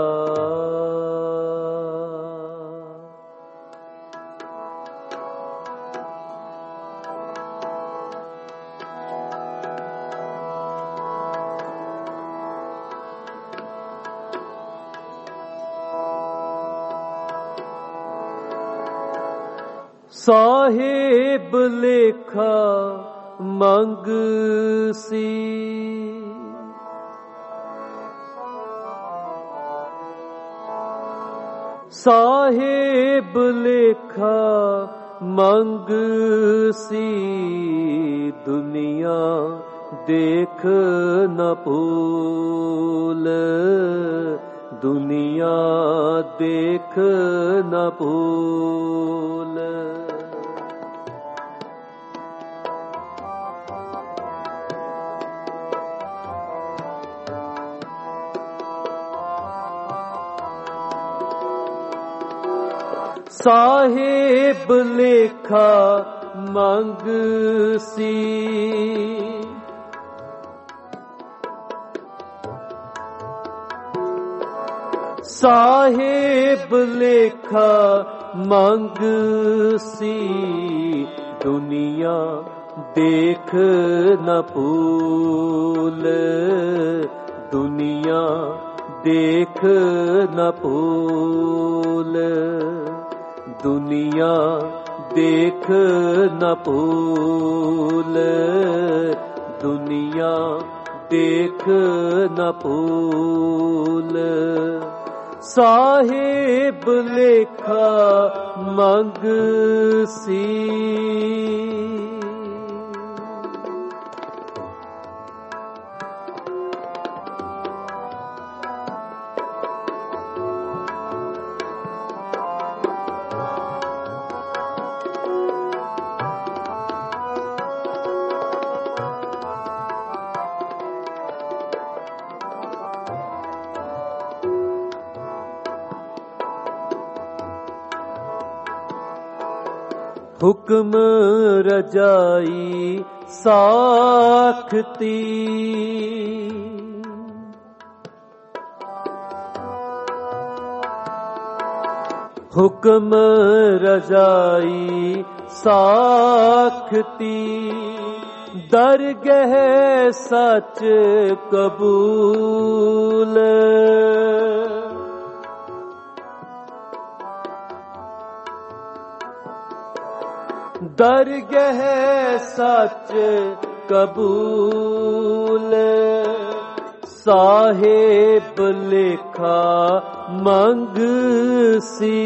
ਸਾਹਿਬ ਲੇਖਾ ਮੰਗ ਸੀ। ਸਾਹਿਬ ਲੇਖਾ ਮੰਗ ਸੀ, ਦੁਨੀਆ ਦੇਖ ਨ ਭੂਲ, ਦੁਨੀਆ ਦੇਖ ਨ ਭੂਲ। ਸਾਹਿਬ ਲੇਖਾ ਮੰਗ ਸੀ, ਸਾਹਿਬ ਲੇਖਾ ਮੰਗ ਸੀ, ਦੁਨੀਆ ਦੇਖ ਨ ਭੂਲ, ਦੁਨੀਆ ਦੇਖ ਨ ਭੂਲ, ਦੁਨੀਆ ਦੇਖ ਨ ਭੂਲ, ਦੁਨੀਆ ਦੇਖ ਨ ਭੂਲ। ਸਾਹਿਬ ਲੇਖਾ ਮੰਗ ਸੀ। ਹੁਕਮ ਰਜਾਈ ਸਾਖਤੀ, ਹੁਕਮ ਰਜਾਈ ਸਾਖਤੀ, ਦਰਗਹਿ ਸੱਚ ਕਬੂਲ, ਦਰਗਹਿ ਸੱਚ ਕਬੂਲ। ਸਾਹਿਬ ਲੇਖਾ ਮੰਗ ਸੀ,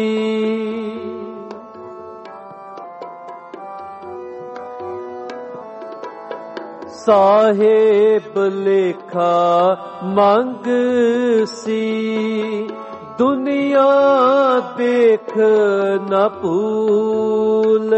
ਸਾਹਿਬ ਲੇਖਾ ਮੰਗ ਸੀ, ਦੁਨੀਆ ਦੇਖ ਨ ਭੂਲ,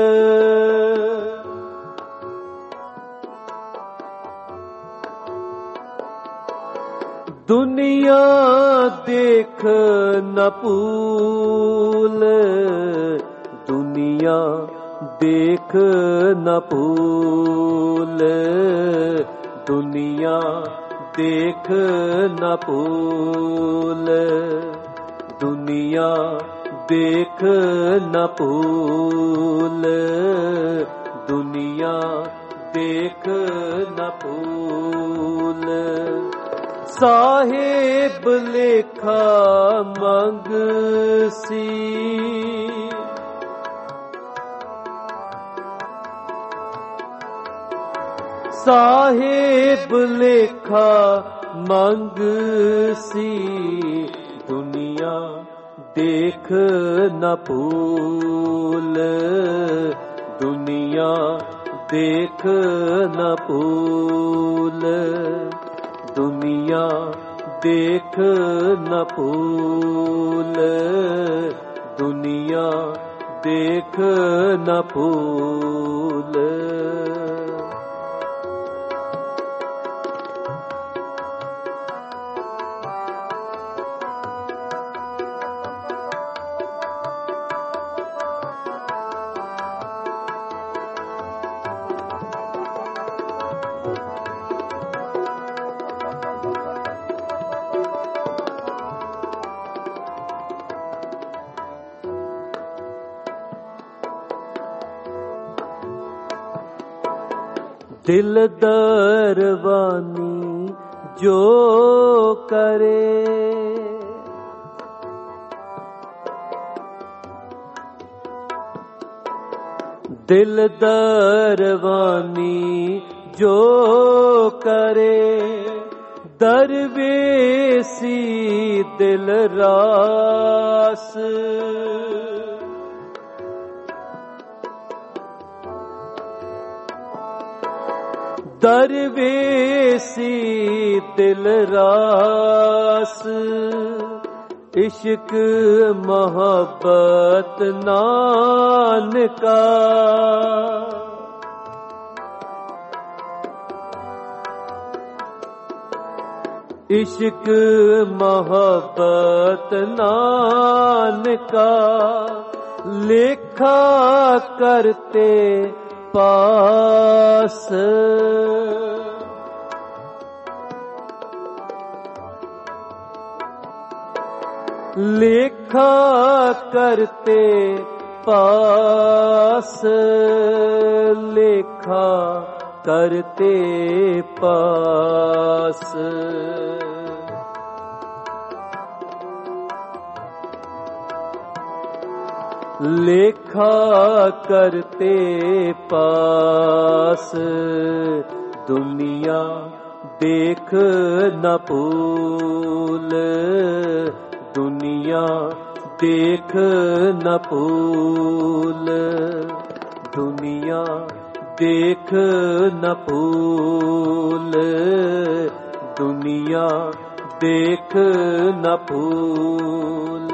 ਦੁਨੀਆ ਦੇਖ ਨ ਭੂਲ, ਦੁਨੀਆ ਦੇਖ ਨ ਭੂਲ, ਦੁਨੀਆ ਦੇਖ ਨ ਭੂਲ, ਦੁਨੀਆ ਦੇਖ ਨ ਭੂਲ, ਦੁਨੀਆ ਦੇਖ ਨ ਭੂਲ। ਸਾਹਿਬ ਲੇਖਾ ਮੰਗ ਸੀ, ਸਾਹਿਬ ਲੇਖਾ ਮੰਗ ਸੀ, ਦੁਨੀਆ ਦੇਖ ਨ ਭੂਲ, ਦੁਨੀਆ ਦੇਖ ਨ ਭੂਲ, ਦੁਨੀਆ ਦੇਖ ਨ ਭੂਲ, ਦੁਨੀਆ ਦੇਖ ਨ ਭੂਲ। ਦਿਲ ਦਰਵਾਨੀ ਜੋ ਕਰੇ, ਦਿਲ ਦਰਵਾਨੀ ਜੋ ਕਰੇ, ਦਰਵੇਸੀ ਦਿਲ ਰਾਸ। ਦਰਵੇਸੀ ਦਿਲ ਰਾਸ, ਇਸ਼ਕ ਮੁਹੱਬਤ ਨਾਨਕਾ। ਇਸ਼ਕ ਮੁਹੱਬਤ ਨਾਨਕਾ, ਲੇਖਾ ਕਰਤੇ ਪਾਸ। ਲੇਖਾ ਕਰਤੇ ਪਾਸ, ਲੇਖਾ ਕਰਤੇ ਪਾਸ। ਲੇਖਾ ਕਰਤੇ ਪਾਸ, ਦੁਨੀਆ ਦੇਖ ਨ ਭੂਲ। ਦੁਨੀਆ ਦੇਖ ਨ ਭੂਲ, ਦੁਨੀਆ ਦੇਖ ਨ ਭੂਲ। ਦੁਨੀਆ ਦੇਖ ਨ ਭੂਲ।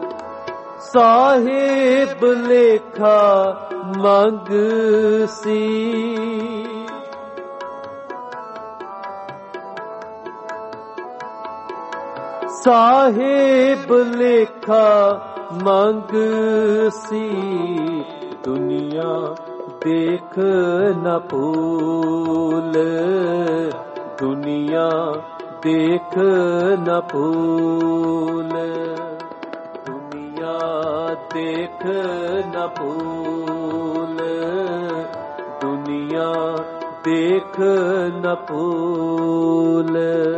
ਸਾਹਿਬ ਲੇਖਾ ਮੰਗਸੀ, ਸਾਹਿਬ ਲੇਖਾ ਮੰਗਸੀ। ਦੁਨੀਆ ਦੇਖ ਨ ਭੂਲ। ਦੁਨੀਆ ਦੇਖ ਨ ਭੂਲ। ਦੁਨੀਆ ਦੇਖ ਨ ਭੂਲ। ਦੁਨੀਆ ਦੇਖ ਨ ਭੂਲ।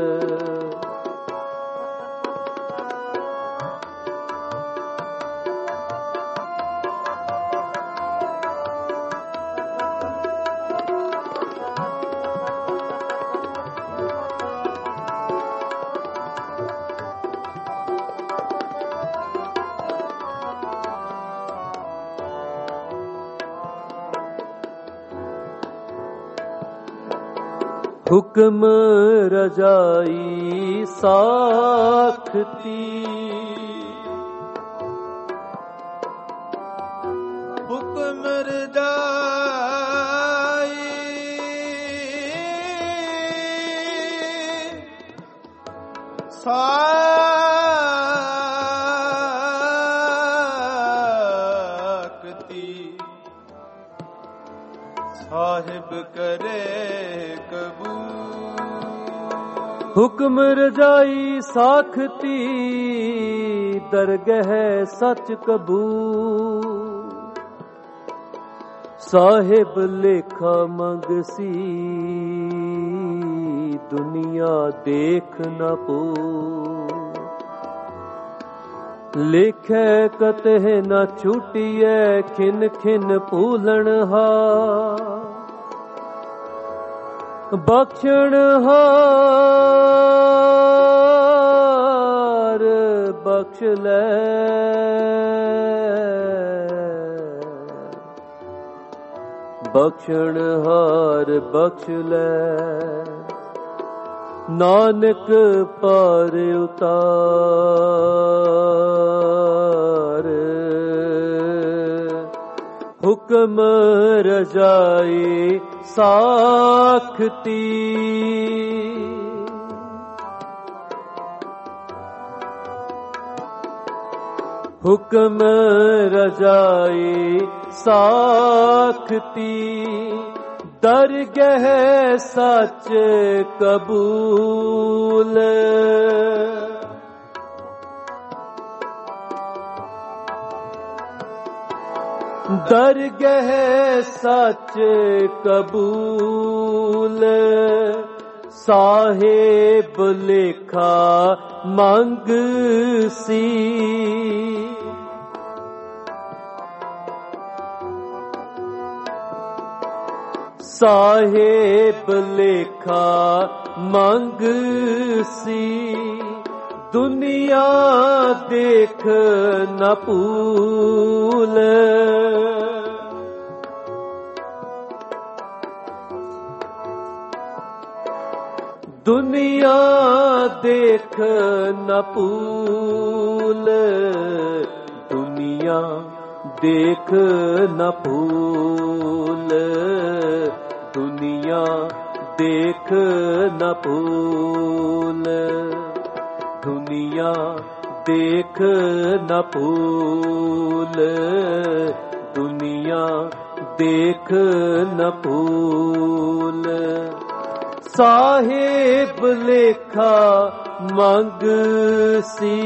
ਹੁਕਮ ਰਜਾਈ ਸਾਖਤੀ, ਹੁਕਮ ਰਜਾਈ ਸਾਖਤੀ, ਸਾਹਿਬ ਕਰੇ ਹੁਕਮ ਰਜਾਈ ਸਾਖਤੀ, ਦਰਗਹਿ ਸਚ ਕਬੂਲ। ਸਾਹਿਬ ਲੇਖਾ ਮੰਗਸੀ, ਦੁਨੀਆ ਦੇਖ ਨ ਭੂਲ। ਲੇਖੈ ਕਤਹਿ ਨ ਛੂਟੀਐ, ਖਿਨ ਖਿਨ ਭੂਲਣ ਹਾਰ। ਬਖਸ਼ਣ ਹਾਰ ਬਖਸ਼ ਲੈ, ਬਖਸ਼ਣ ਹਾਰ ਬਖਸ਼ ਲੈ। ਨਾਨਕ ਪਾਰ ਉਤਾਰ, ਹੁਕਮ ਰਜਾਈ ਸਾਖਤੀ। ਹੁਕਮ ਰਜਾਈ ਸਾਖਤੀ, ਦਰਗਹਿ ਸੱਚ ਕਬੂਲ। ਦਰਗਹਿ ਸੱਚ ਕਬੂਲ। ਸਾਹਿਬ ਲੇਖਾ ਮੰਗਸੀ, साहेब लेखा मंग सी, दुनिया देख न भूल। दुनिया देख न भूल, दुनिया देख न भूल, दुनिया देख न भूल, दुनिया देख न भूल, दुनिया देख न भूल। साहेब लेखा मंग सी,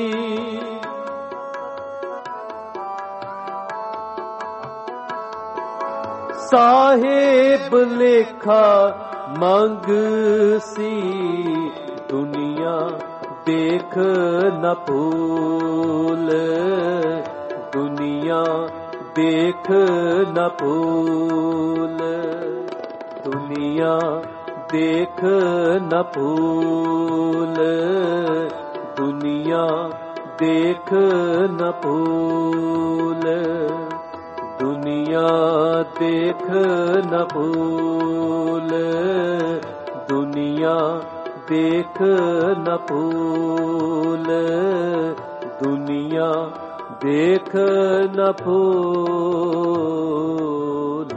साहेब लेखा मंग सी, दुनिया देख न भूल, दुनिया देख न भूल, दुनिया देख न भूल, दुनिया देख न भूल, दुनिया देख न भूल, दुनिया देख न भूल, दुनिया देख न भूल।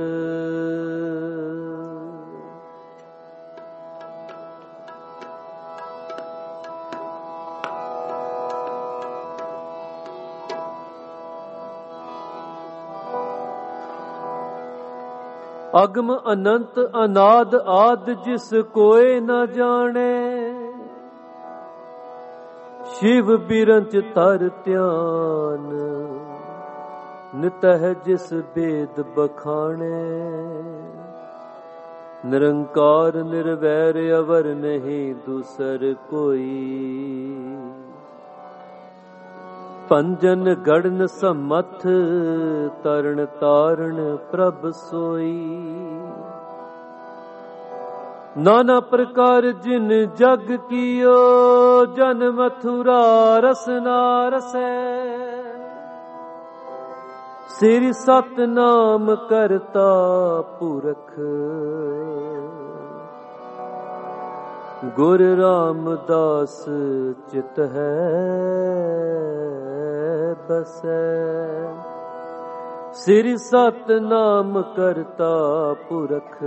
अगम अनंत अनाद आद जिस कोय न जाने, शिव बिरंच तर ध्यान, नितह जिस वेद बखाने। निरंकार निर्वैर अवर नहीं दूसर कोई, पंजन गढ़न सम्मथ तरण तारण प्रभ सोई। नाना प्रकार जिन जग कियो, जन मथुरा रसना रसै। सिर सतनाम करता पुरख, गुर रामदास चित है बसै। सिर सतनाम करता पुरख,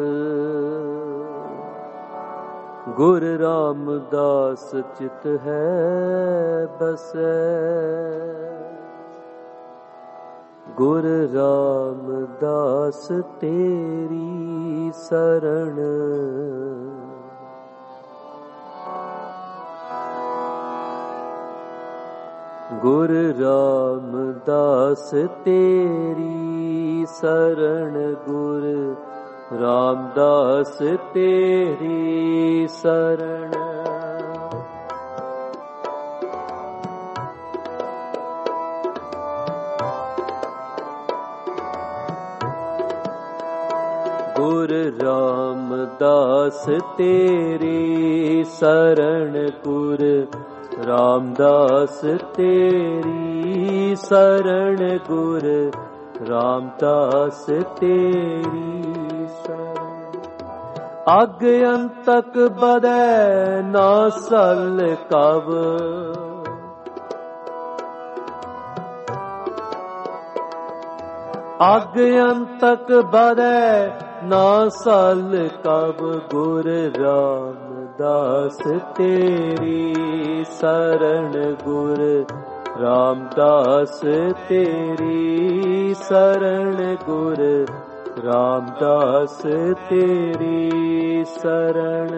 गुर रामदास चित है बसै। गुर रामदास तेरी शरण, गुर रामदास तेरी शरण, गुर रामदास तेरी शरण। गुर रामदास तेरी शरण, गुर रामदास तेरी शरण, गुर रामदास तेरी शरण। अग अंतक बदै ना सल कव, अग अंतक बदै ना सल कव, गुर रामदास तेरी शरण, गुर रामदास तेरी शरण, गुर रामदास तेरी शरण।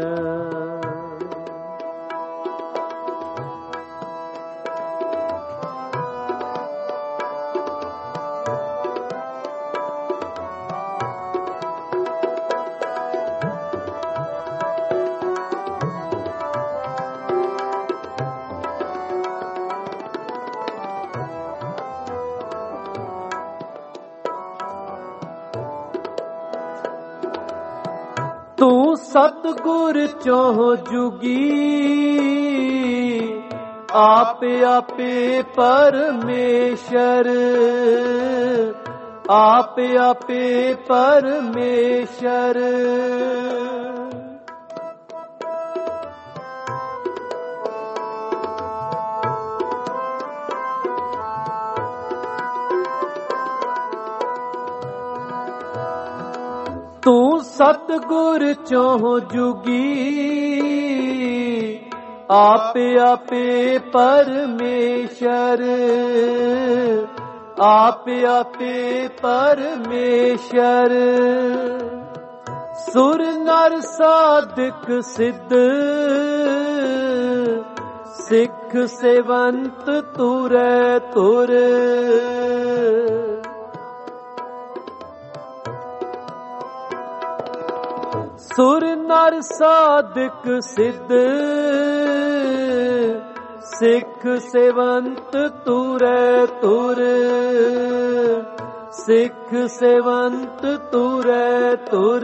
सतगुर चौह जुगी आपे आपे परमेश्वर आपे आपे परमेश्वर तू सतगुर चौह जुगी आपे आपे परमेश्वर आपे आपे परमेश्वर सुर नर साधिक सिद्ध सिख सेवंत तुरै तुर सुर नर साधिक सिद्ध सिख सेवंत तुरै तुर सिख सेवंत तुरै तुर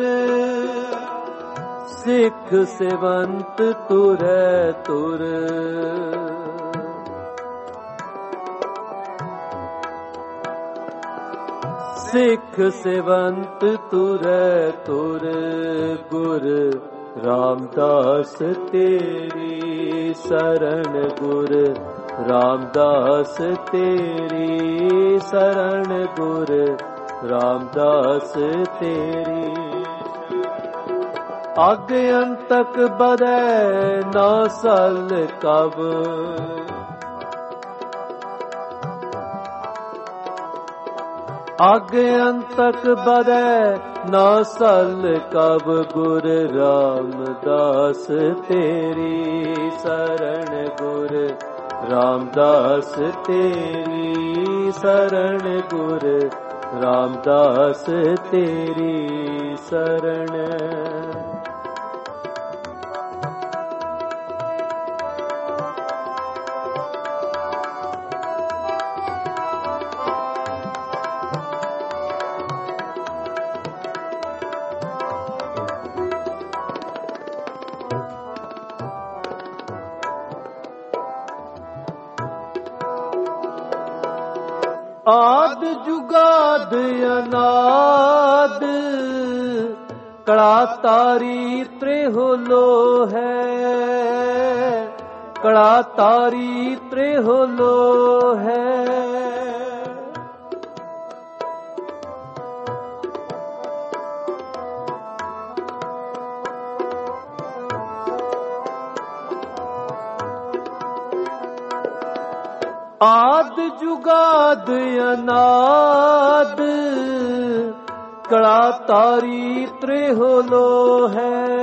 सिख सेवंत तुरै तुर सिख सेवंत तुरै तुर गुर रामदास तेरी शरण गुर रामदास तेरी शरण गुर रामदास तेरी आगे अंतक बदै ना सल कब आगे अंतक बदै ना सल कब गुर रामदास तेरी शरण गुर रामदास तेरी शरण गुर रामदास तेरी शरण आद जुगाद अनाद कड़ा तारी त्रेहोलो है कड़ा तारी त्रेहोलो है आद जुगाद अनाद कड़ा तारी त्रेहोलो है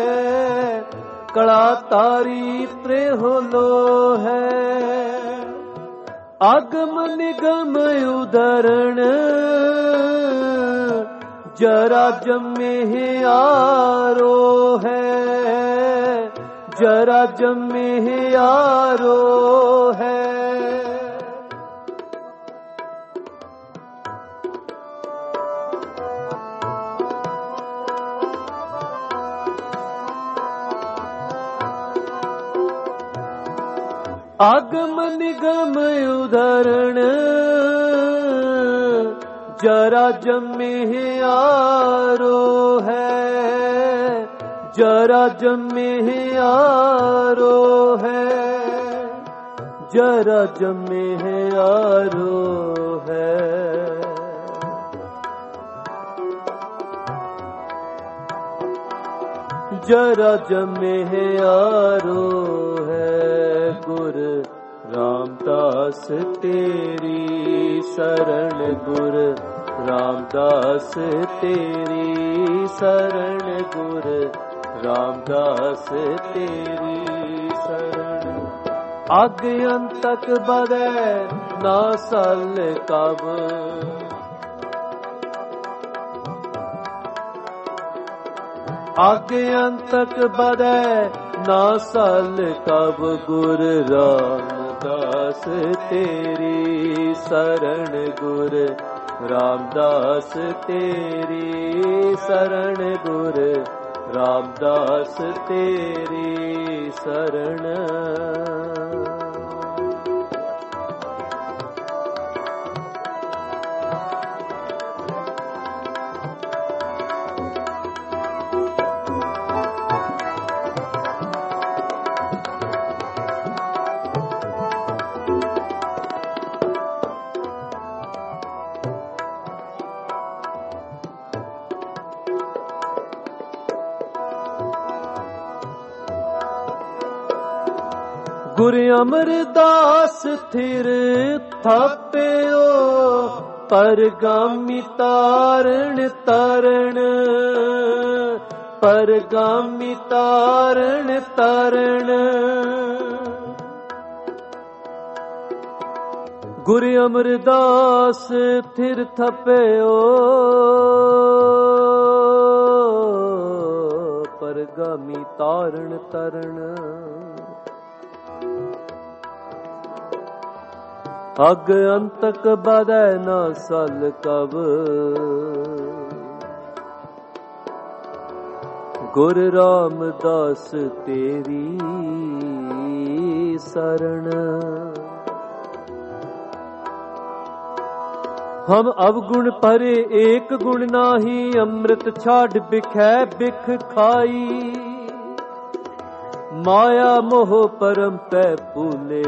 कड़ा तारी त्रेहोलो है आगम निगम उदरण जरा जमे आरो है जरा जमे आरो है आगम निगम उदाहरण जरा जमे आरो है जरा जमे आरो है जरा जमे आरो है जरा जमे आरो है गुर रामदास तेरी शरण गुर रामदास तेरी शरण गुर रामदास तेरी शरण आगे अंतक बदै ना सल कब आगे अंतक बदै ना सल कब गुर रामदास तेरी शरण गुर रामदास तेरी शरण गुर ਰਾਮਦਾਸ ਤੇਰੀ ਸਰਣ। ਗੁਰ ਅਮਰਦਾਸ ਥਿਰ ਥਾਪਿਓ ਪਰਗਾਮੀ ਤਾਰਣ ਤਰਣ। ਪਰਗਾਮੀ ਤਾਰਣ ਤਰਣ। ਗੁਰ ਅਮਰਦਾਸ ਥਿਰ ਥਾਪਿਓ ਪਰਗਾਮੀ ਤਾਰਣ ਤਰਣ। ਅਗ ਅੰਤਕ ਬਦੈ ਨਾ ਸਲ ਕਬ। ਗੁਰ ਰਾਮਦਾਸ ਤੇਰੀ ਸਰਣ। ਹਮ ਅਵਗੁਣ ਪਰੇ ਏਕ ਗੁਣ ਨਾਹੀ। ਅੰਮ੍ਰਿਤ ਛਾੜ ਬਿਖੈ ਬਿਖ ਖਾਈ। ਮਾਇਆ ਮੋਹ ਪਰਮ ਪੈ ਭੂਲੇ।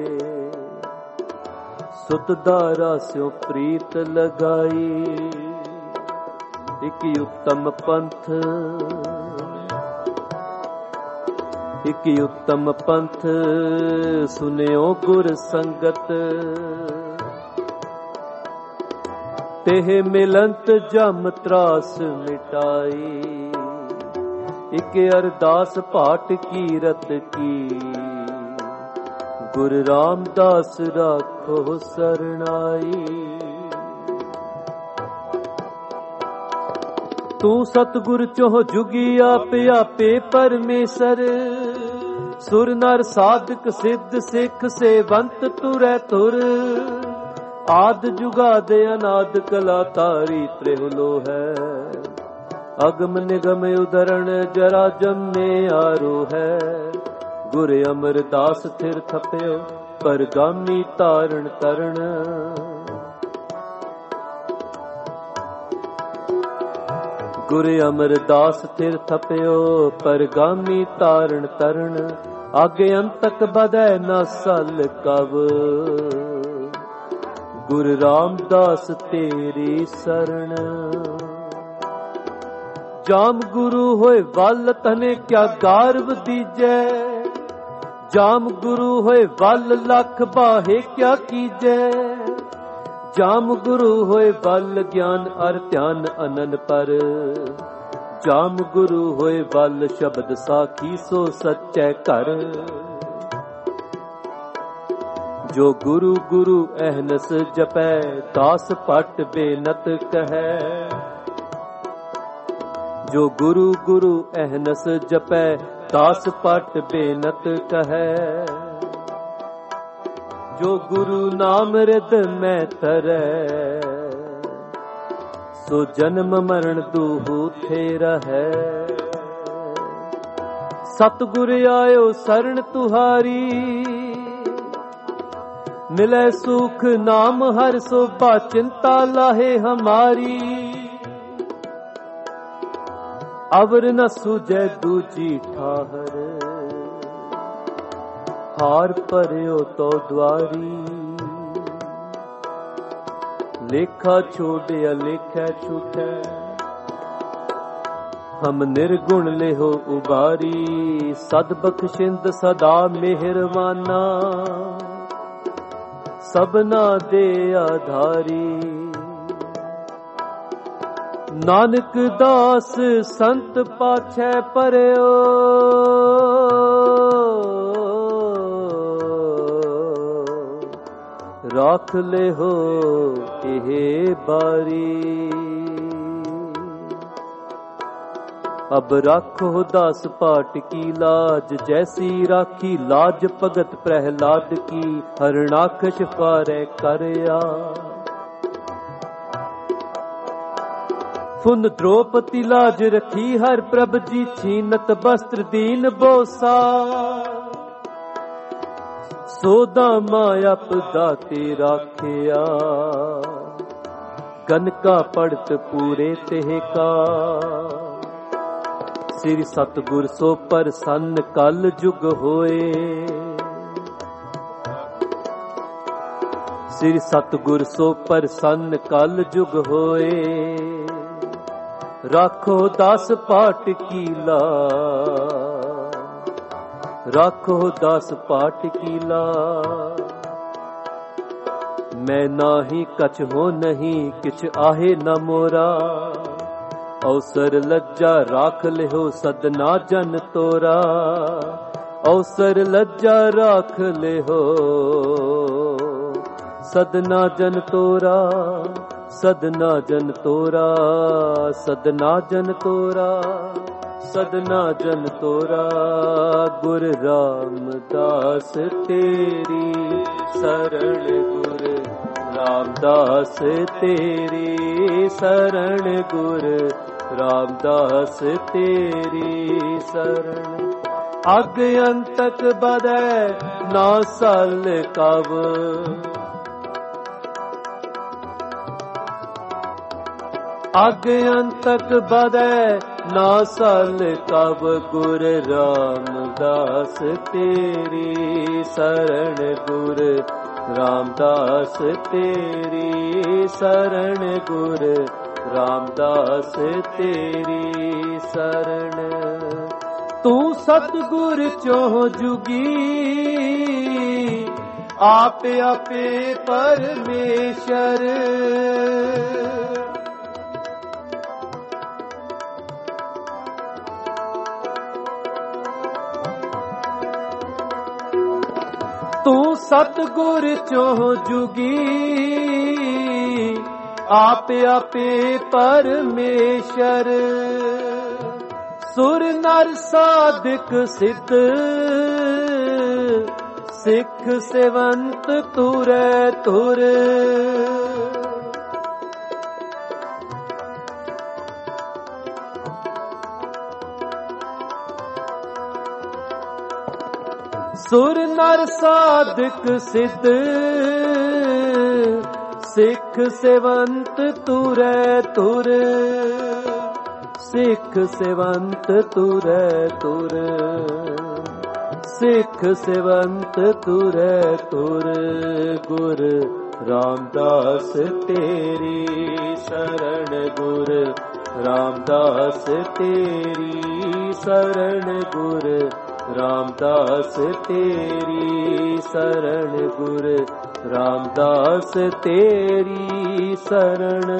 ਸੁਤ ਦਾਰਾ ਸਿਉ ਪ੍ਰੀਤ ਲਗਾਈ। ਇਕ ਉਤਮ ਪੰਥ। ਇਕ ਉਤਮ ਪੰਥ ਸੁਨਿਓ ਗੁਰ ਸੰਗਤ। ਤੇਹ ਮਿਲੰਤ ਜਮ ਤਰਾਸ ਮਿਟਾਈ। ਇਕ ਅਰਦਾਸ ਭਾਟ ਕੀਰਤ ਕੀ। ਗੁਰ ਰਾਮਦਾਸ ਰਾਖੋ ਸਰਣਾਈ। ਤੂੰ ਸਤਿਗੁਰ ਚੋਹ ਜੁਗੀ ਆਪ ਆਪੇ ਪਰਮੇਸ਼ਰ। ਸੁਰ ਨਰ ਸਾਧਕ ਸਿੱਧ ਸਿੱਖ ਸੇਵੰਤ ਤੁਰੈ ਤੁਰ। ਆਦ ਜੁਗਾਦ ਅਨਾਦ ਕਲਾ ਤਾਰੀ ਤ੍ਰਿਹੁ ਹੈ। ਅਗਮ ਨਿਗਮ ਉਦਰਣ ਜਰਾ ਜੰਮੇ ਆਰੋ ਹੈ। ਗੁਰ ਅਮਰਦਾਸ ਥਿਰ ਥਪਿਓ ਪਰਗਾਮੀ ਤਾਰਣ ਤਰਣ। ਗੁਰ ਅਮਰਦਾਸ ਥਿਰ ਥਪਿਓ ਪਰਗਾਮੀ ਤਾਰਣ ਤਰਣ। ਆਗੇ ਅੰਤਕ ਬਦੈ ਨਾ ਸਲ ਕਬ। ਗੁਰ ਰਾਮਦਾਸ ਤੇਰੀ ਸਰਣ। ਜਾਮ ਗੁਰੂ ਹੋਏ ਵੱਲ ਤਨੇ ਕਿਆ ਗਾਰਵ ਦੀਜੈ। ਜਾਮ ਗੁਰੂ ਹੋਏ ਵੱਲ ਲੱਖ ਬਾਹੇ ਕਿਆ ਕੀਜੈ। ਜਾਮ ਗੁਰੂ ਹੋਏ ਵੱਲ ਗਿਆਨ ਅਰ ਧਿਆਨ ਅਨਨ ਪਰ। ਜਾਮ ਗੁਰੂ ਹੋਏ ਵੱਲ ਸ਼ਬਦ ਸਾਖੀ ਸੋ ਸੱਚੈ ਘਰ। ਜੋ ਗੁਰੂ ਗੁਰੂ ਅਹਨਸ ਜਪੈ ਦਾਸ ਪਟ ਬੇਨਤ ਕਹੈ। ਜੋ ਗੁਰੂ ਗੁਰੂ ਅਹਨਸ ਜਪੈ ਦਾਸ ਪਟ ਬੇਨਤ ਕਹੈ। ਜੋ ਗੁਰੂ ਨਾਮ ਰਿਦ ਮੈਂ ਧਰੈ। ਸੋ ਜਨਮ ਮਰਨ ਦੂਹੂ ਥੇ ਰਹੈ। ਸਤਿਗੁਰ ਆਇਓ ਸਰਣ ਤੁਹਾਰੀ। ਮਿਲੈ ਸੁਖ ਨਾਮ ਹਰ ਸੋਭਾ ਚਿੰਤਾ ਲਾਹੇ ਹਮਾਰੀ। ਅਵਰ ਨ ਸੁਜੈ ਦੂਜੀ ਠਾਹਰ। ਹਾਰ ਭਰਿਓ ਤੋ ਦੁਆਰੀ। ਲੇਖਾ ਛੋੜਿਆ ਲੇਖੈ ਛੂਟੈ। ਹਮ ਨਿਰਗੁਣ ਲਿਹੋ ਉਬਾਰੀ। ਸਦ ਬਖਸ਼ਿੰਦ ਸਦਾ ਮਿਹਰਵਾਨਾ। ਸਭਨਾ ਦੇ ਆਧਾਰੀ। ਨਾਨਕ ਦਾਸ ਸੰਤ ਪਾਛੈ ਪਰਿਓ। ਰਾਖ ਲਿਹੋ ਇਹ ਬਾਰੀ। ਅਬ ਰਾਖੋ ਦਾਸ ਪਾਟ ਕੀ ਲਾਜ। ਜੈਸੀ ਰਾਖੀ ਲਾਜ ਭਗਤ ਪ੍ਰਹਿਲਾਦ ਕੀ। ਹਰਣਾਕਸ਼ ਪਾਰੈ ਕਰਿਆ। फुन द्रौपदी लाज रखी हर प्रभ जी छीनत वस्त्र दीन बोसा सोदा मायप दाते राखिया गनका पड़त पूरे तेह का श्री सतगुर सो प्रसन्न कल जुग होए श्री सतगुर सो प्रसन्न कल जुग होए राखो दास पाट कीला राखो दास पाट कीला मैं नाही कछ हो नहीं किछ आहे न मोरा अवसर लज्जा राख लिहो सदना जन तोरा अवसर लज्जा राख लिहो सदना जन तोरा सदना जन तोरा सदना जन तोरा सदना जन तोरा गुर रामदास तेरी शरण गुर रामदास तेरी शरण गुर रामदास तेरी शरण अग अंतक बदै ना सल कव अग अंतक बदै ना सल कब गुर रामदास तेरी शरण गुर रामदास तेरी शरण गुर रामदास तेरी शरण तू सतगुर चोह जुगी आपे आपे परमेश्वर तू सतगुर चोह जुगी आपे आपे परमेश्वर सुर नर साधिक सिद्ध सिख सेवंत तुरै तुर सुर नर साधिक सिद्ध सिख सेवंत तुरै तुर सिख सेवंत तुरै तुर सिख सेवंत तुरै तुर गुर रामदास तेरी शरण गुर रामदास तेरी शरण गुर रामदास तेरी शरण गुर रामदास तेरी शरण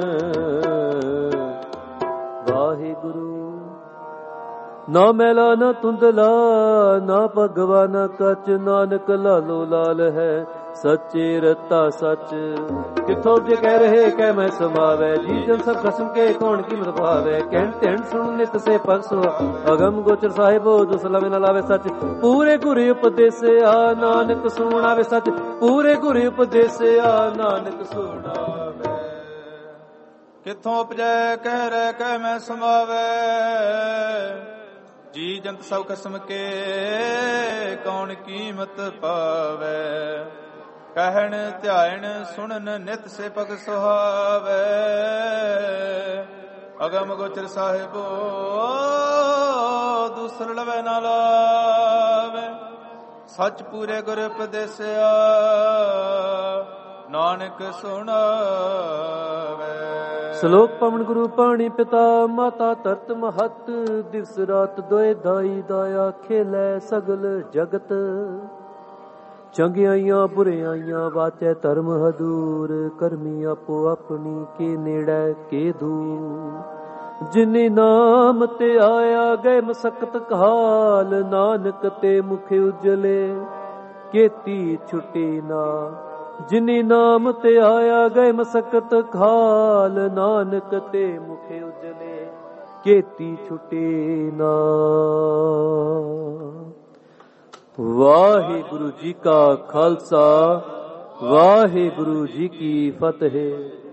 वाहिगुरु ना मैला न तुंदला ना भगवा न कच नानक लालो लाल है सच्चे रता सच किथों जे कह रहे कह मैं समावै जी जन सब खसम के कौन की मत भावै कहन तेन सुन नित से परसो अगम गोचर साहिबो जो सलाम न लावे सच पूरे गुरु उपदेश आ नानक सुनावे सच पूरे गुरु उपदेश आ नानक सुनावे किथों उपजै कह रह कह मैं समावै जी जंत सब कसम के कौन कीमत पावै कहन ध्यान सुनन नित से पग सुहावै अगम गोचर साहिबो दूसर लवै ना लावै सच पूरे गुर उपदेसिया नानक सुनावै श्लोक पवन गुरु पाणी पिता माता तरत महत दिवस रात दोए दाई दाया खेलै सगल जगत चंगियाइयां बुरियाइयां वाचै धर्म हदूर करमी आपो अपनी के नेड़ै के दूर जिने नाम ते आया गए मसकत काल नानक ते मुख उजले केती छुटी ना जिने नाम ते आया गए मसकत खाल नानक ते मुखे उजले केती छुटे ना। वाहिगुरु जी का खालसा वाहिगुरु जी की फतेह।